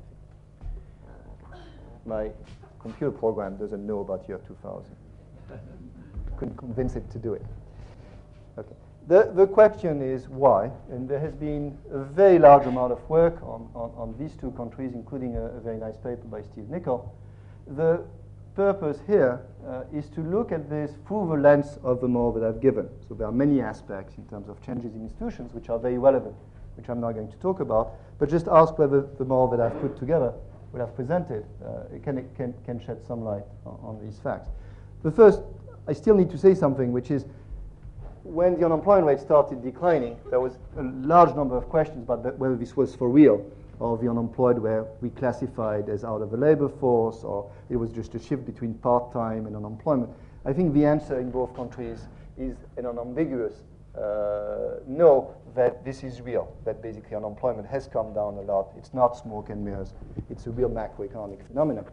My computer program doesn't know about year 2000. Couldn't convince it to do it. Okay. The question is why, and there has been a very large amount of work on these two countries, including a very nice paper by Steve Nicol. The purpose here is to look at this through the lens of the model that I've given. So there are many aspects in terms of changes in institutions which are very relevant, which I'm not going to talk about, but just ask whether the model that I've put together, what I've presented, can shed some light on these facts. The first, I still need to say something, which is when the unemployment rate started declining, there was a large number of questions about whether this was for real, or the unemployed were reclassified as out of the labor force, or it was just a shift between part-time and unemployment. I think the answer in both countries is an unambiguous no, that this is real, that basically unemployment has come down a lot. It's not smoke and mirrors. It's a real macroeconomic phenomenon.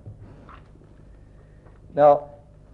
Now,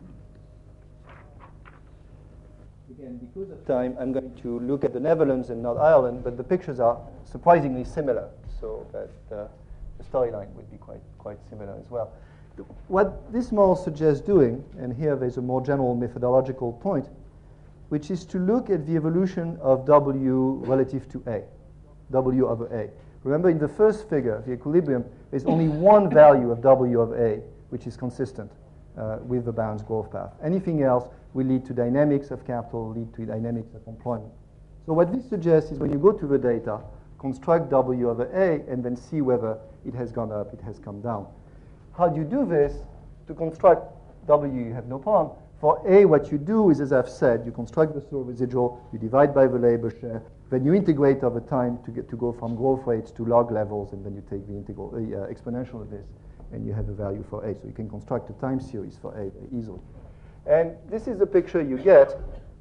again, because of time, I'm going to look at the Netherlands and not Ireland, but the pictures are surprisingly similar, so that the storyline would be quite similar as well. What this model suggests doing, and here there's a more general methodological point, which is to look at the evolution of W relative to A, W over A. Remember, in the first figure, the equilibrium, there's only one value of W of A, which is consistent with the balanced growth path. Anything else will lead to dynamics of capital, lead to dynamics of employment. So what this suggests is when you go to the data, construct W over A, and then see whether it has gone up, it has come down. How do you do this? To construct W, you have no problem. For A, what you do is, as I've said, you construct the slow residual, you divide by the labor share, then you integrate over time to go from growth rates to log levels, and then you take the integral exponential of this, and you have a value for A. So you can construct a time series for A very easily. And this is the picture you get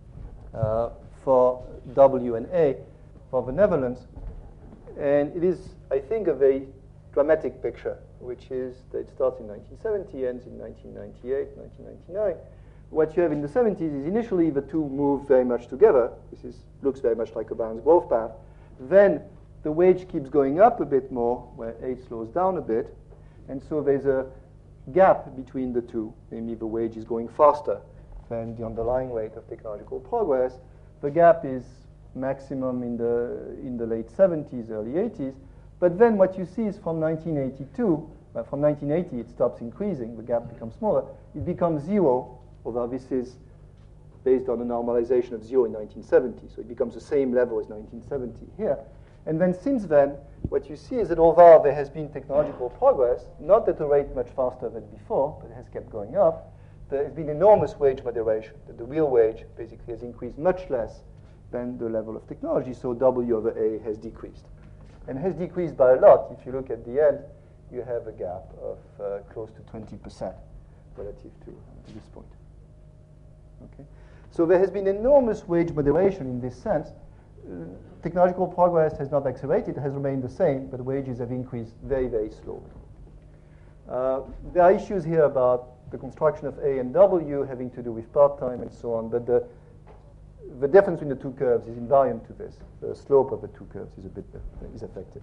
for W and A for the Netherlands. And it is, I think, a very dramatic picture, which is that it starts in 1970, ends in 1998, 1999. What you have in the 70s is initially the two move very much together. This looks very much like a balanced growth path. Then the wage keeps going up a bit more, where A slows down a bit. And so there's a gap between the two. Namely, the wage is going faster than the underlying rate of technological progress. The gap is maximum in the late 70s, early 80s. But then what you see is from 1982, from 1980 it stops increasing, the gap becomes smaller, it becomes zero, although this is based on a normalization of zero in 1970, so it becomes the same level as 1970 here. And then since then, what you see is that although there has been technological progress, not at a rate much faster than before, but it has kept going up, there has been enormous wage moderation. The real wage basically has increased much less than the level of technology, so W over A has decreased. And has decreased by a lot. If you look at the end, you have a gap of close to 20% relative to this point. Okay? So there has been enormous wage moderation in this sense. Technological progress has not accelerated, it has remained the same, but wages have increased very, very slowly. There are issues here about the construction of A and W having to do with part-time and so on, but the difference between the two curves is invariant to this. The slope of the two curves is affected.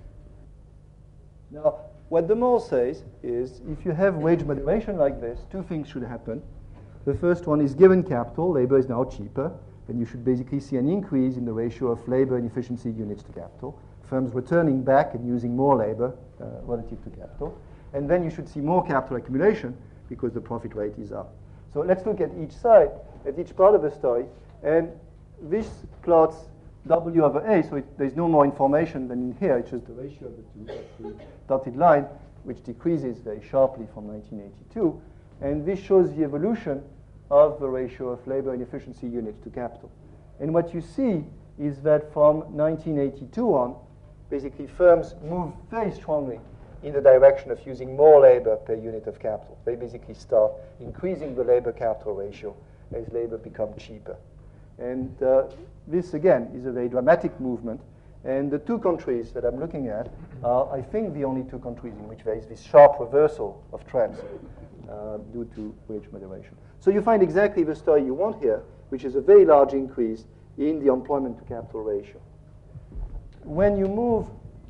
Now, what the model says is if you have wage moderation like this, two things should happen. The first one is given capital, labor is now cheaper, then you should basically see an increase in the ratio of labor and efficiency units to capital. Firms returning back and using more labor relative to capital. And then you should see more capital accumulation because the profit rate is up. So let's look at each side, at each part of the story. And this plots W over A, so there's no more information than in here. It's just the ratio of the two, the dotted line, which decreases very sharply from 1982. And this shows the evolution of the ratio of labor and efficiency units to capital. And what you see is that from 1982 on, basically firms move very strongly in the direction of using more labor per unit of capital. They basically start increasing the labor capital ratio as labor becomes cheaper. And this, again, is a very dramatic movement. And the two countries that I'm looking at are, I think, the only two countries in which there is this sharp reversal of trends due to wage moderation. So you find exactly the story you want here, which is a very large increase in the employment to capital ratio. When you move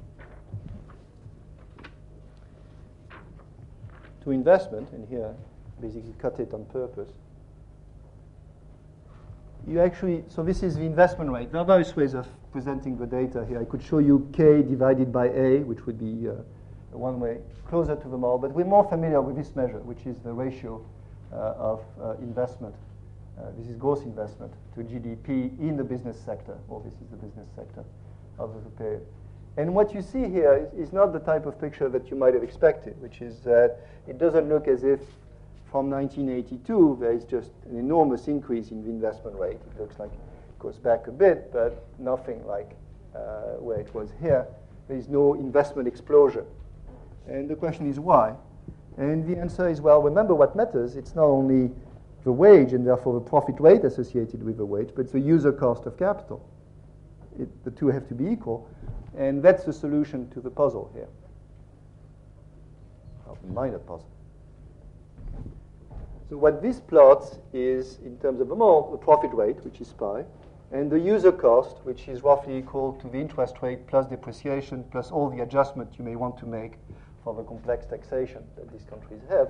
to investment, and here basically cut it on purpose, you actually, so this is the investment rate. There are various ways of presenting the data here. I could show you K divided by A, which would be one way closer to the model, but we're more familiar with this measure, which is the ratio of investment. This is gross investment to GDP in the business sector, or this is the business sector of the period. And what you see here is not the type of picture that you might have expected, which is that it doesn't look as if from 1982 there is just an enormous increase in the investment rate. It looks like it goes back a bit, but nothing like where it was here. There is no investment explosion. And the question is why? And the answer is, well, remember what matters. It's not only the wage and therefore the profit rate associated with the wage, but it's the user cost of capital. The two have to be equal. And that's the solution to the puzzle here. Of the minor puzzle. So what this plots is, in terms of the model, the profit rate, which is pi, and the user cost, which is roughly equal to the interest rate plus depreciation plus all the adjustments you may want to make for the complex taxation that these countries have.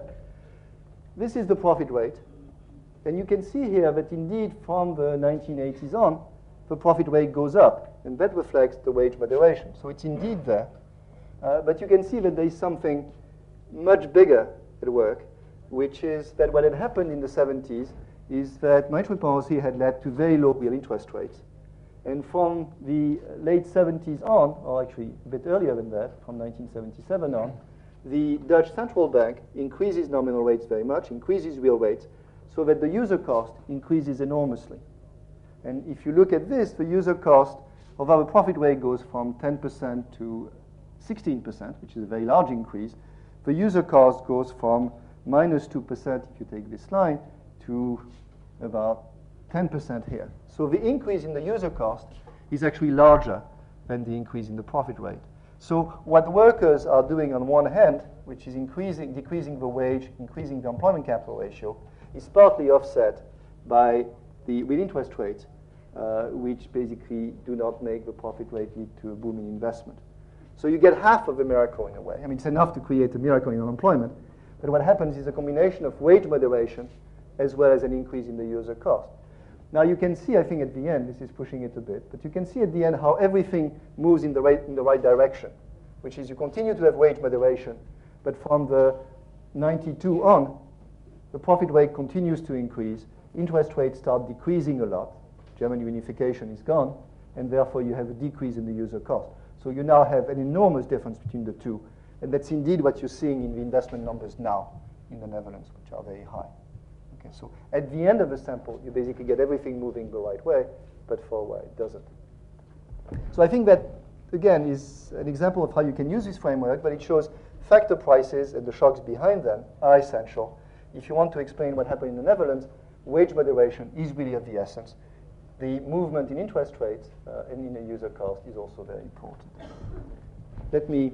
This is the profit rate. And you can see here that indeed from the 1980s on, the profit rate goes up, and that reflects the wage moderation. So it's indeed there. But you can see that there is something much bigger at work, which is that what had happened in the 70s is that monetary policy had led to very low real interest rates. And from the late 70s on, or actually a bit earlier than that, from 1977 on, the Dutch central bank increases nominal rates very much, increases real rates, so that the user cost increases enormously. And if you look at this, the user cost of our profit rate goes from 10% to 16%, which is a very large increase. The user cost goes from minus 2%, if you take this line, to about 10% here. So the increase in the user cost is actually larger than the increase in the profit rate. So what workers are doing on one hand, which is decreasing the wage, increasing the employment capital ratio, is partly offset by the real interest rates, which basically do not make the profit rate lead to a boom in investment. So you get half of a miracle in a way. I mean, it's enough to create a miracle in unemployment, but what happens is a combination of wage moderation as well as an increase in the user cost. Now you can see, I think at the end, this is pushing it a bit, but you can see at the end how everything moves in the right direction, which is you continue to have wage moderation, but from the 92 on, the profit rate continues to increase, interest rates start decreasing a lot, German unification is gone, and therefore you have a decrease in the user cost. So you now have an enormous difference between the two, and that's indeed what you're seeing in the investment numbers now in the Netherlands, which are very high. Okay, so at the end of the sample, you basically get everything moving the right way, but for a while it doesn't. So I think that, again, is an example of how you can use this framework, but it shows factor prices and the shocks behind them are essential. If you want to explain what happened in the Netherlands, wage moderation is really of the essence. The movement in interest rates and in the user cost is also very important. Let me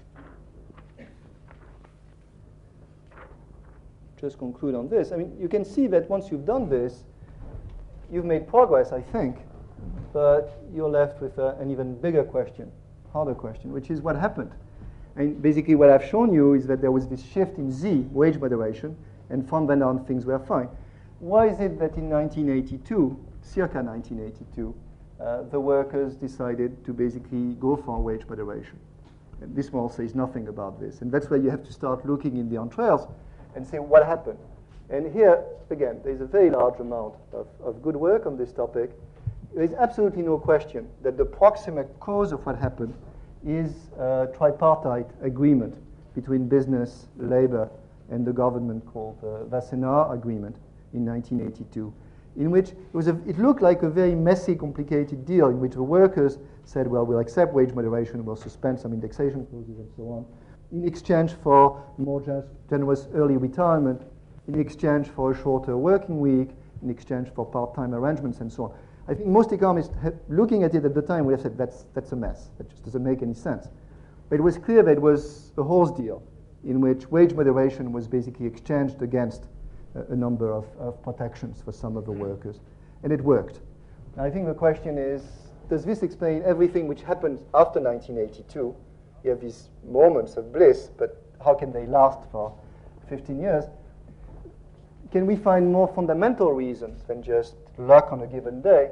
just conclude on this. I mean, you can see that once you've done this, you've made progress, I think, but you're left with an even bigger question, harder question, which is what happened. And basically what I've shown you is that there was this shift in Z, wage moderation, and from then on things were fine. Why is it that in 1982, circa 1982, the workers decided to basically go for wage moderation? And this model says nothing about this. And that's where you have to start looking in the entrails and say what happened. And here, again, there's a very large amount of good work on this topic. There's absolutely no question that the proximate cause of what happened is a tripartite agreement between business, labor, and the government called the Wassenaar Agreement in 1982, in which it looked like a very messy, complicated deal in which the workers said, well, we'll accept wage moderation, we'll suspend some indexation clauses and so on, in exchange for more generous early retirement, in exchange for a shorter working week, in exchange for part-time arrangements and so on. I think most economists, looking at it at the time, would have said that's a mess. That just doesn't make any sense. But it was clear that it was a horse deal in which wage moderation was basically exchanged against a number of protections for some of the workers. And it worked. I think the question is, does this explain everything which happened after 1982? You have these moments of bliss, but how can they last for 15 years? can we find more fundamental reasons than just luck on a given day?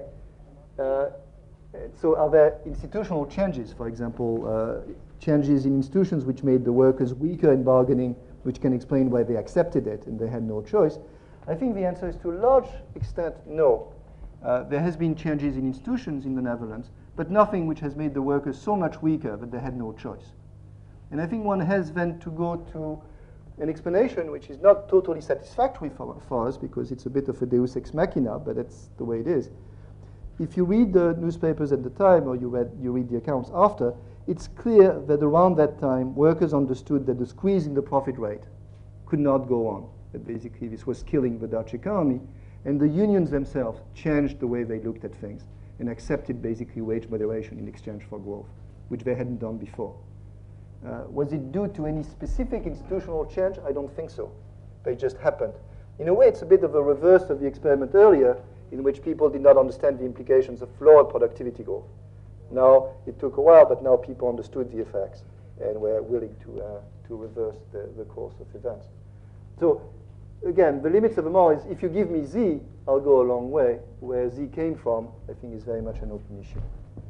So are there institutional changes, for example, changes in institutions which made the workers weaker in bargaining, which can explain why they accepted it and they had no choice? I think the answer is to a large extent no. There has been changes in institutions in the Netherlands, but nothing which has made the workers so much weaker that they had no choice. And I think one has then to go to an explanation which is not totally satisfactory for us, because it's a bit of a deus ex machina, but that's the way it is. If you read the newspapers at the time, or you read the accounts after, it's clear that around that time, workers understood that the squeeze in the profit rate could not go on. That basically this was killing the Dutch economy, and the unions themselves changed the way they looked at things and accepted basically wage moderation in exchange for growth, which they hadn't done before. Was it due to any specific institutional change? I don't think so. They just happened. In a way, it's a bit of a reverse of the experiment earlier, in which people did not understand the implications of lower productivity growth. Now, it took a while, but now people understood the effects and were willing to reverse the course of events. So, again, the limits of the model is, if you give me Z, I'll go a long way. Where Z came from, I think, is very much an open issue.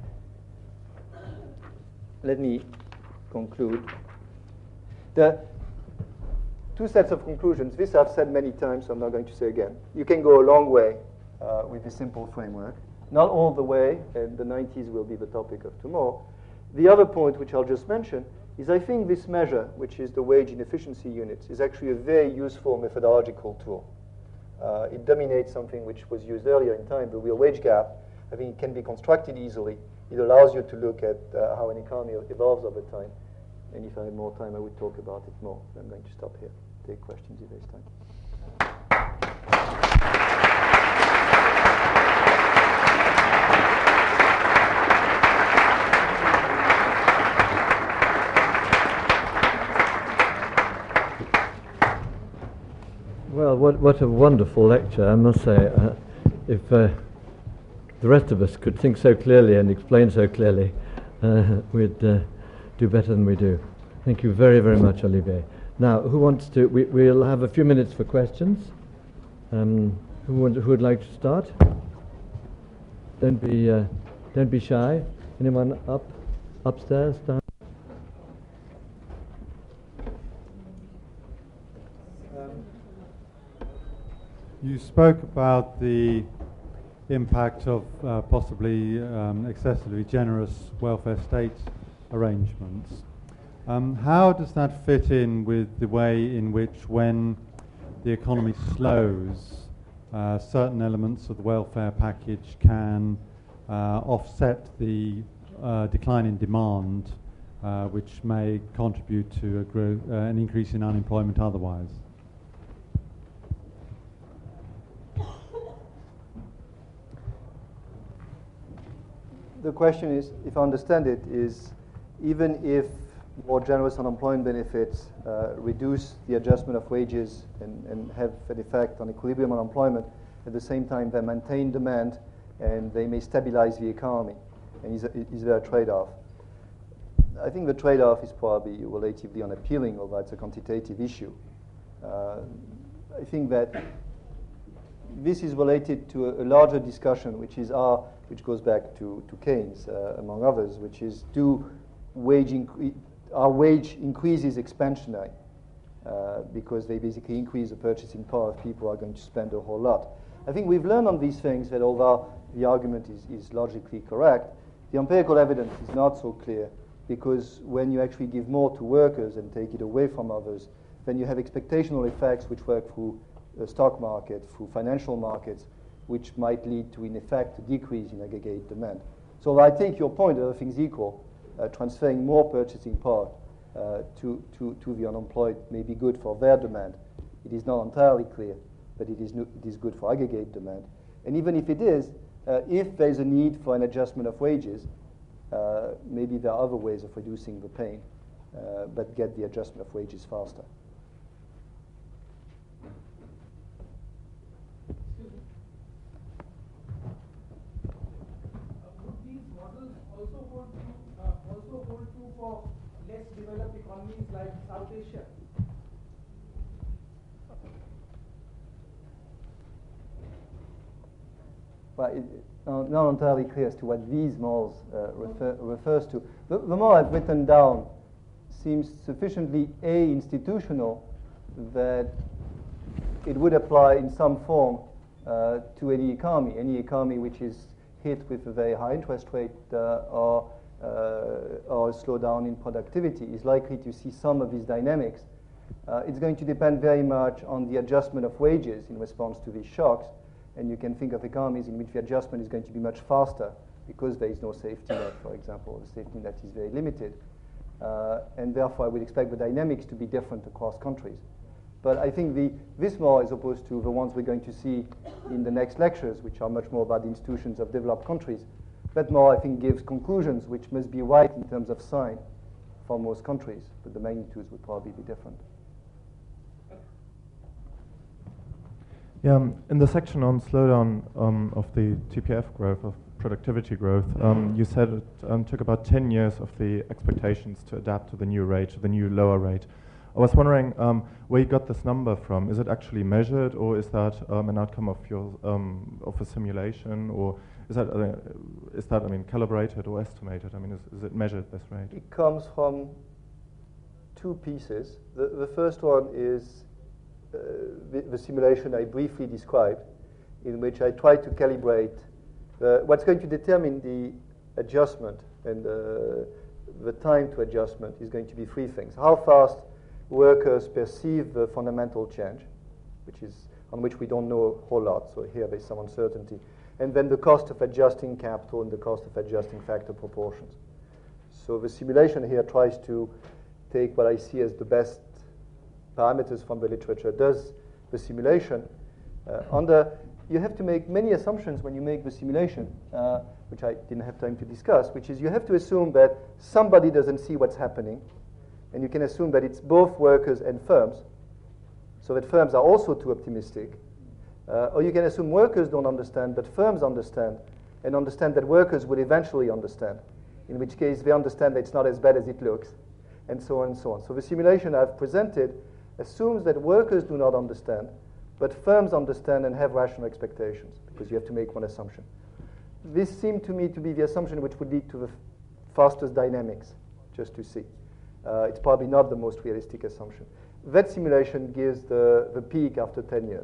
Let me conclude. There are two sets of conclusions. This I've said many times, so I'm not going to say again. You can go a long way with a simple framework. Not all the way, and the 90s will be the topic of tomorrow. The other point, which I'll just mention, is I think this measure, which is the wage inefficiency units, is actually a very useful methodological tool. It dominates something which was used earlier in time, the real wage gap. I think it can be constructed easily. It allows you to look at how an economy evolves over time. And if I had more time, I would talk about it more. I'm going to stop here. Take questions if there's time. Well, what a wonderful lecture, I must say. If the rest of us could think so clearly and explain so clearly, we'd do better than we do. Thank you very, very much, Olivier. Now, who wants to? We'll have a few minutes for questions. Who would like to start? Don't be shy. Anyone upstairs? Down? You spoke about the impact of possibly excessively generous welfare state arrangements. How does that fit in with the way in which, when the economy slows, certain elements of the welfare package can offset the decline in demand, which may contribute to an increase in unemployment otherwise? The question is, if I understand it, is even if more generous unemployment benefits reduce the adjustment of wages and have an effect on equilibrium unemployment, at the same time they maintain demand and they may stabilize the economy. And is there a trade-off? I think the trade-off is probably relatively unappealing, although it's a quantitative issue. I think that this is related to a larger discussion, which goes back to Keynes, among others, which is, are wage increases expansionary? Because they basically increase the purchasing power of people who are going to spend a whole lot. I think we've learned on these things that although the argument is logically correct, the empirical evidence is not so clear, because when you actually give more to workers and take it away from others, then you have expectational effects which work through the stock market, through financial markets, which might lead to, in effect, a decrease in aggregate demand. So I take your point, other things equal, transferring more purchasing power to the unemployed may be good for their demand. It is not entirely clear, but it is good for aggregate demand. And even if it is, if there's a need for an adjustment of wages, maybe there are other ways of reducing the pain, but get the adjustment of wages faster. hold true for less developed economies like South Asia? well, not entirely clear as to what these models refers to. The model I've written down seems sufficiently institutional that it would apply in some form to any economy which is hit with a very high interest rate or a slowdown in productivity is likely to see some of these dynamics. It's going to depend very much on the adjustment of wages in response to these shocks, and you can think of economies in which the adjustment is going to be much faster because there is no safety net, for example. The safety net is very limited, and therefore I would expect the dynamics to be different across countries. But I think this model, as opposed to the ones we're going to see in the next lectures, which are much more about the institutions of developed countries, that model, I think, gives conclusions which must be right in terms of sign for most countries, but the magnitudes would probably be different. Yeah, in the section on slowdown of the TPF growth, of productivity growth, you said it took about 10 years of the expectations to adapt to the new rate, to the new lower rate. I was wondering where you got this number from. Is it actually measured, or is that an outcome of your of a simulation, or is that I mean, calibrated or estimated? I mean, is it measured this rate? It comes from two pieces. The first one is the simulation I briefly described, in which I try to calibrate what's going to determine the adjustment, and the time to adjustment is going to be three things. How fast workers perceive the fundamental change, on which we don't know a whole lot, so here there's some uncertainty, and then the cost of adjusting capital and the cost of adjusting factor proportions. So the simulation here tries to take what I see as the best parameters from the literature, does the simulation. You have to make many assumptions when you make the simulation, which I didn't have time to discuss, which is you have to assume that somebody doesn't see what's happening, and you can assume that it's both workers and firms, so that firms are also too optimistic. Or you can assume workers don't understand, but firms understand, and understand that workers will eventually understand, in which case they understand that it's not as bad as it looks, and so on and so on. So the simulation I've presented assumes that workers do not understand, but firms understand and have rational expectations, because you have to make one assumption. This seemed to me to be the assumption which would lead to the fastest dynamics, just to see. It's probably not the most realistic assumption. That simulation gives the peak after 10 years.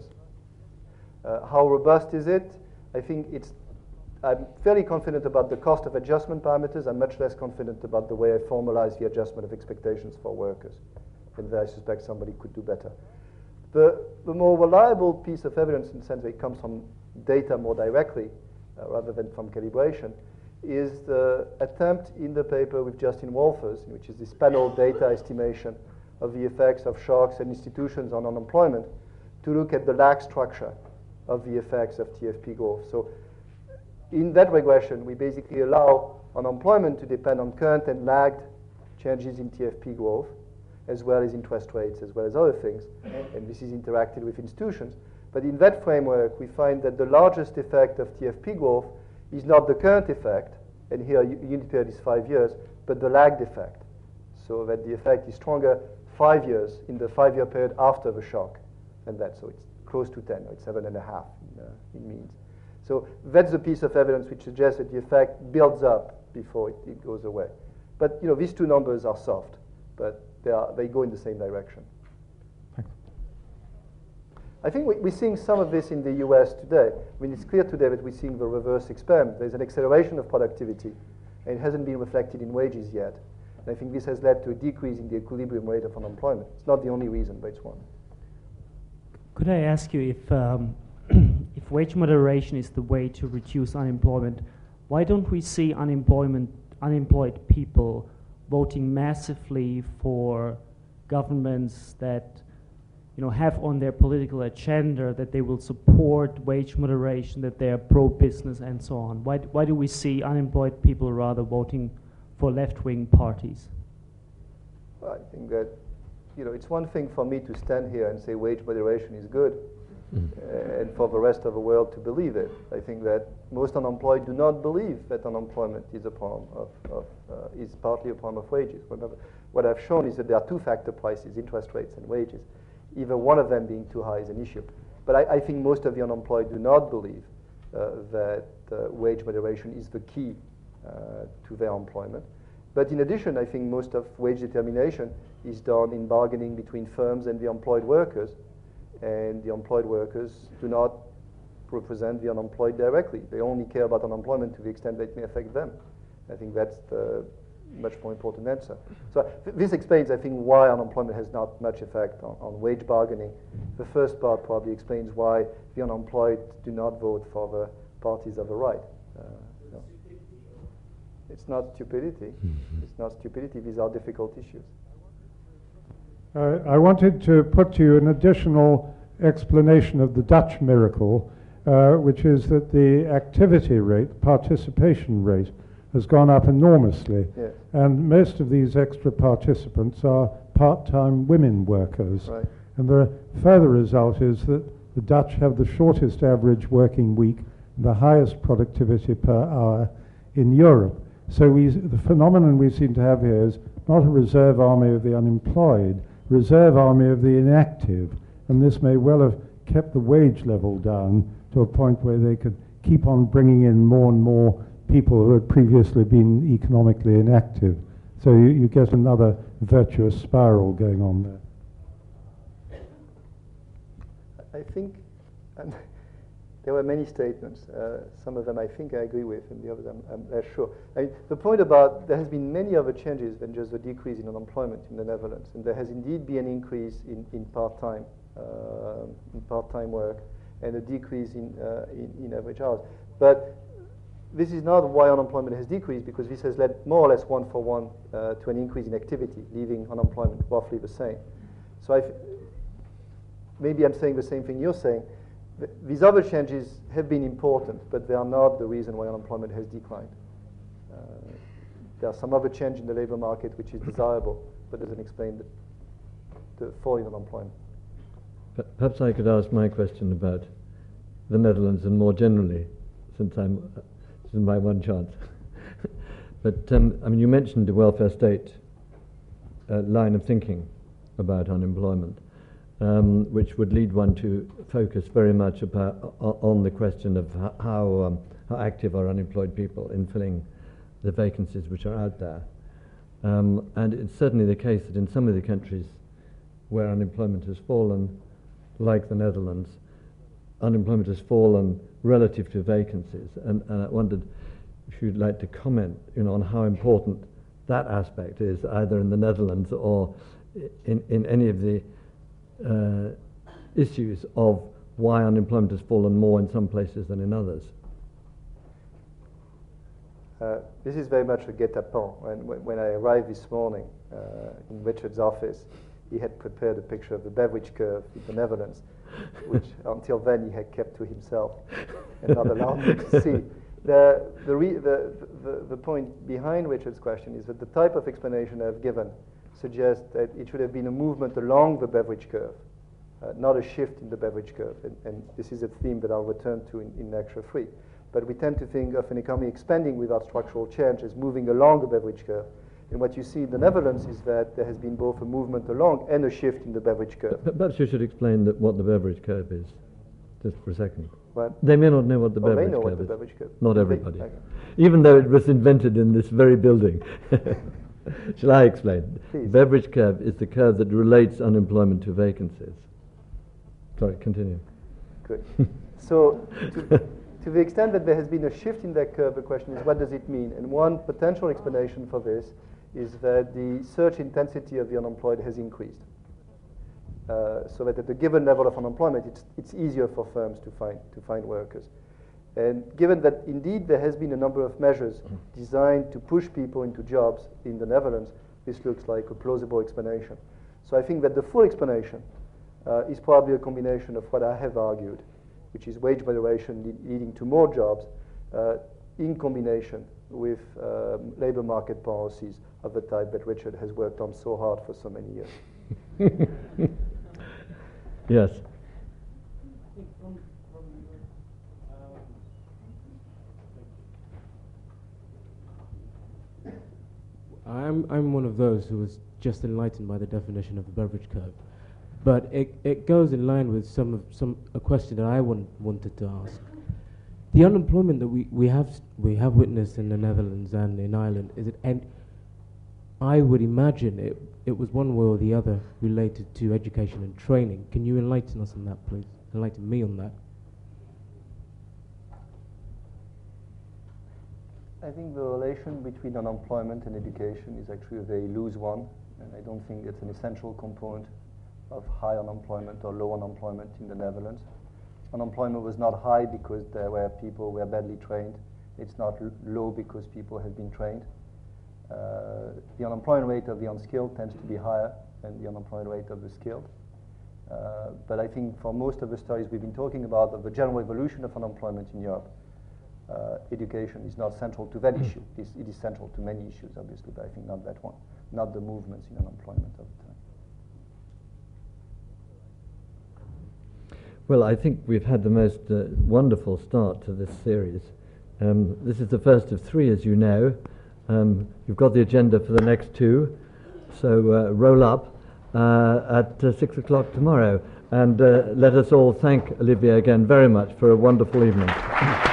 How robust is it? I think I'm fairly confident about the cost of adjustment parameters. I'm much less confident about the way I formalize the adjustment of expectations for workers. And there I suspect somebody could do better. The more reliable piece of evidence, in the sense that it comes from data more directly, rather than from calibration, is the attempt in the paper with Justin Wolfers, which is this panel data estimation of the effects of shocks and institutions on unemployment, to look at the lag structure of the effects of TFP growth. So in that regression, we basically allow unemployment to depend on current and lagged changes in TFP growth, as well as interest rates, as well as other things, and this is interacted with institutions. But in that framework, we find that the largest effect of TFP growth is not the current effect, and here unit period is 5 years, but the lagged effect, so that the effect is stronger 5 years in the 5-year period after the shock, and that, so it's close to 10, or it's 7.5 in means. So that's the piece of evidence which suggests that the effect builds up before it goes away. But these two numbers are soft, but they go in the same direction. Thanks. I think we're seeing some of this in the US today. I mean, it's clear today that we're seeing the reverse experiment. There's an acceleration of productivity, and it hasn't been reflected in wages yet. And I think this has led to a decrease in the equilibrium rate of unemployment. It's not the only reason, but it's one. Could I ask you if wage moderation is the way to reduce unemployment, why don't we see unemployed people voting massively for governments that have on their political agenda that they will support wage moderation, that they are pro-business and so on? Why do we see unemployed people rather voting for left-wing parties? I think that it's one thing for me to stand here and say wage moderation is good, and for the rest of the world to believe it. I think that most unemployed do not believe that unemployment is a problem is partly a problem of wages. What I've shown is that there are two-factor prices, interest rates and wages. Either one of them being too high is an issue. But I think most of the unemployed do not believe that wage moderation is the key to their employment. But in addition, I think most of wage determination is done in bargaining between firms and the employed workers. And the employed workers do not represent the unemployed directly. They only care about unemployment to the extent that it may affect them. I think that's the much more important answer. So this explains, I think, why unemployment has not much effect on wage bargaining. The first part probably explains why the unemployed do not vote for the parties of the right. No. It's not stupidity. It's not stupidity. These are difficult issues. I wanted to put to you an additional explanation of the Dutch miracle, which is that the activity rate, participation rate, has gone up enormously. Yes. And most of these extra participants are part-time women workers. Right. And the further result is that the Dutch have the shortest average working week, the highest productivity per hour in Europe. So the phenomenon we seem to have here is not a reserve army of the unemployed, reserve army of the inactive. And this may well have kept the wage level down to a point where they could keep on bringing in more and more people who had previously been economically inactive. So you get another virtuous spiral going on there. I think there were many statements. Some of them I think I agree with, and the others I'm less sure. The point about there has been many other changes than just the decrease in unemployment in the Netherlands, and there has indeed been an increase in part-time work and a decrease in average hours. But this is not why unemployment has decreased, because this has led more or less one for one to an increase in activity, leaving unemployment roughly the same. So maybe I'm saying the same thing you're saying. These other changes have been important, but they are not the reason why unemployment has declined. There are some other change in the labor market which is desirable, but doesn't explain the fall in unemployment. Perhaps I could ask my question about the Netherlands and more generally, since this is my one chance. But I mean, you mentioned the welfare state line of thinking about unemployment, which would lead one to focus very much on the question of how active are unemployed people in filling the vacancies which are out there. And it's certainly the case that in some of the countries where unemployment has fallen, like the Netherlands, unemployment has fallen relative to vacancies. And I wondered if you'd like to comment, on how important that aspect is, either in the Netherlands or in any of the issues of why unemployment has fallen more in some places than in others. This is very much a guet-apens. When I arrived this morning in Richard's office, he had prepared a picture of the Beveridge curve in the Netherlands, which until then he had kept to himself and not allowed me to see. The point behind Richard's question is that the type of explanation I've given suggests that it should have been a movement along the Beveridge curve, not a shift in the Beveridge curve. And this is a theme that I'll return to in lecture 3. But we tend to think of an economy expanding without structural change as moving along the Beveridge curve. And what you see in the Netherlands is that there has been both a movement along and a shift in the Beveridge curve. Perhaps you should explain what the Beveridge curve is, just for a second. What? They may not know what the Beveridge they know curve what the is. Beveridge curve. Not everybody. Okay. Even though it was invented in this very building. Shall I explain? Please. Beveridge curve is the curve that relates unemployment to vacancies. Sorry, continue. Good. So, to the extent that there has been a shift in that curve, the question is, what does it mean? And one potential explanation for this is that the search intensity of the unemployed has increased. So that at a given level of unemployment, it's easier for firms to find workers. And given that indeed there has been a number of measures designed to push people into jobs in the Netherlands, this looks like a plausible explanation. So I think that the full explanation is probably a combination of what I have argued, which is wage moderation leading to more jobs, in combination with labor market policies of the type that Richard has worked on so hard for so many years. Yes. I'm one of those who was just enlightened by the definition of the Beveridge curve, but it goes in line with a question that I wanted to ask. The unemployment that we have witnessed in the Netherlands and in Ireland, is it? And I would imagine it was one way or the other related to education and training. Can you enlighten us on that, please? Enlighten me on that. I think the relation between unemployment and education is actually a very loose one, and I don't think it's an essential component of high unemployment or low unemployment in the Netherlands. Unemployment was not high because there were people who were badly trained. It's not low because people have been trained. The unemployment rate of the unskilled tends to be higher than the unemployment rate of the skilled. But I think for most of the studies we've been talking about of the general evolution of unemployment in Europe, education is not central to that issue. It is central to many issues, obviously, but I think not that one, not the movements in unemployment of the time. Well, I think we've had the most wonderful start to this series. This is the first of 3, as you know. You've got the agenda for the next 2, so roll up at 6 o'clock tomorrow. And let us all thank Olivier again very much for a wonderful evening.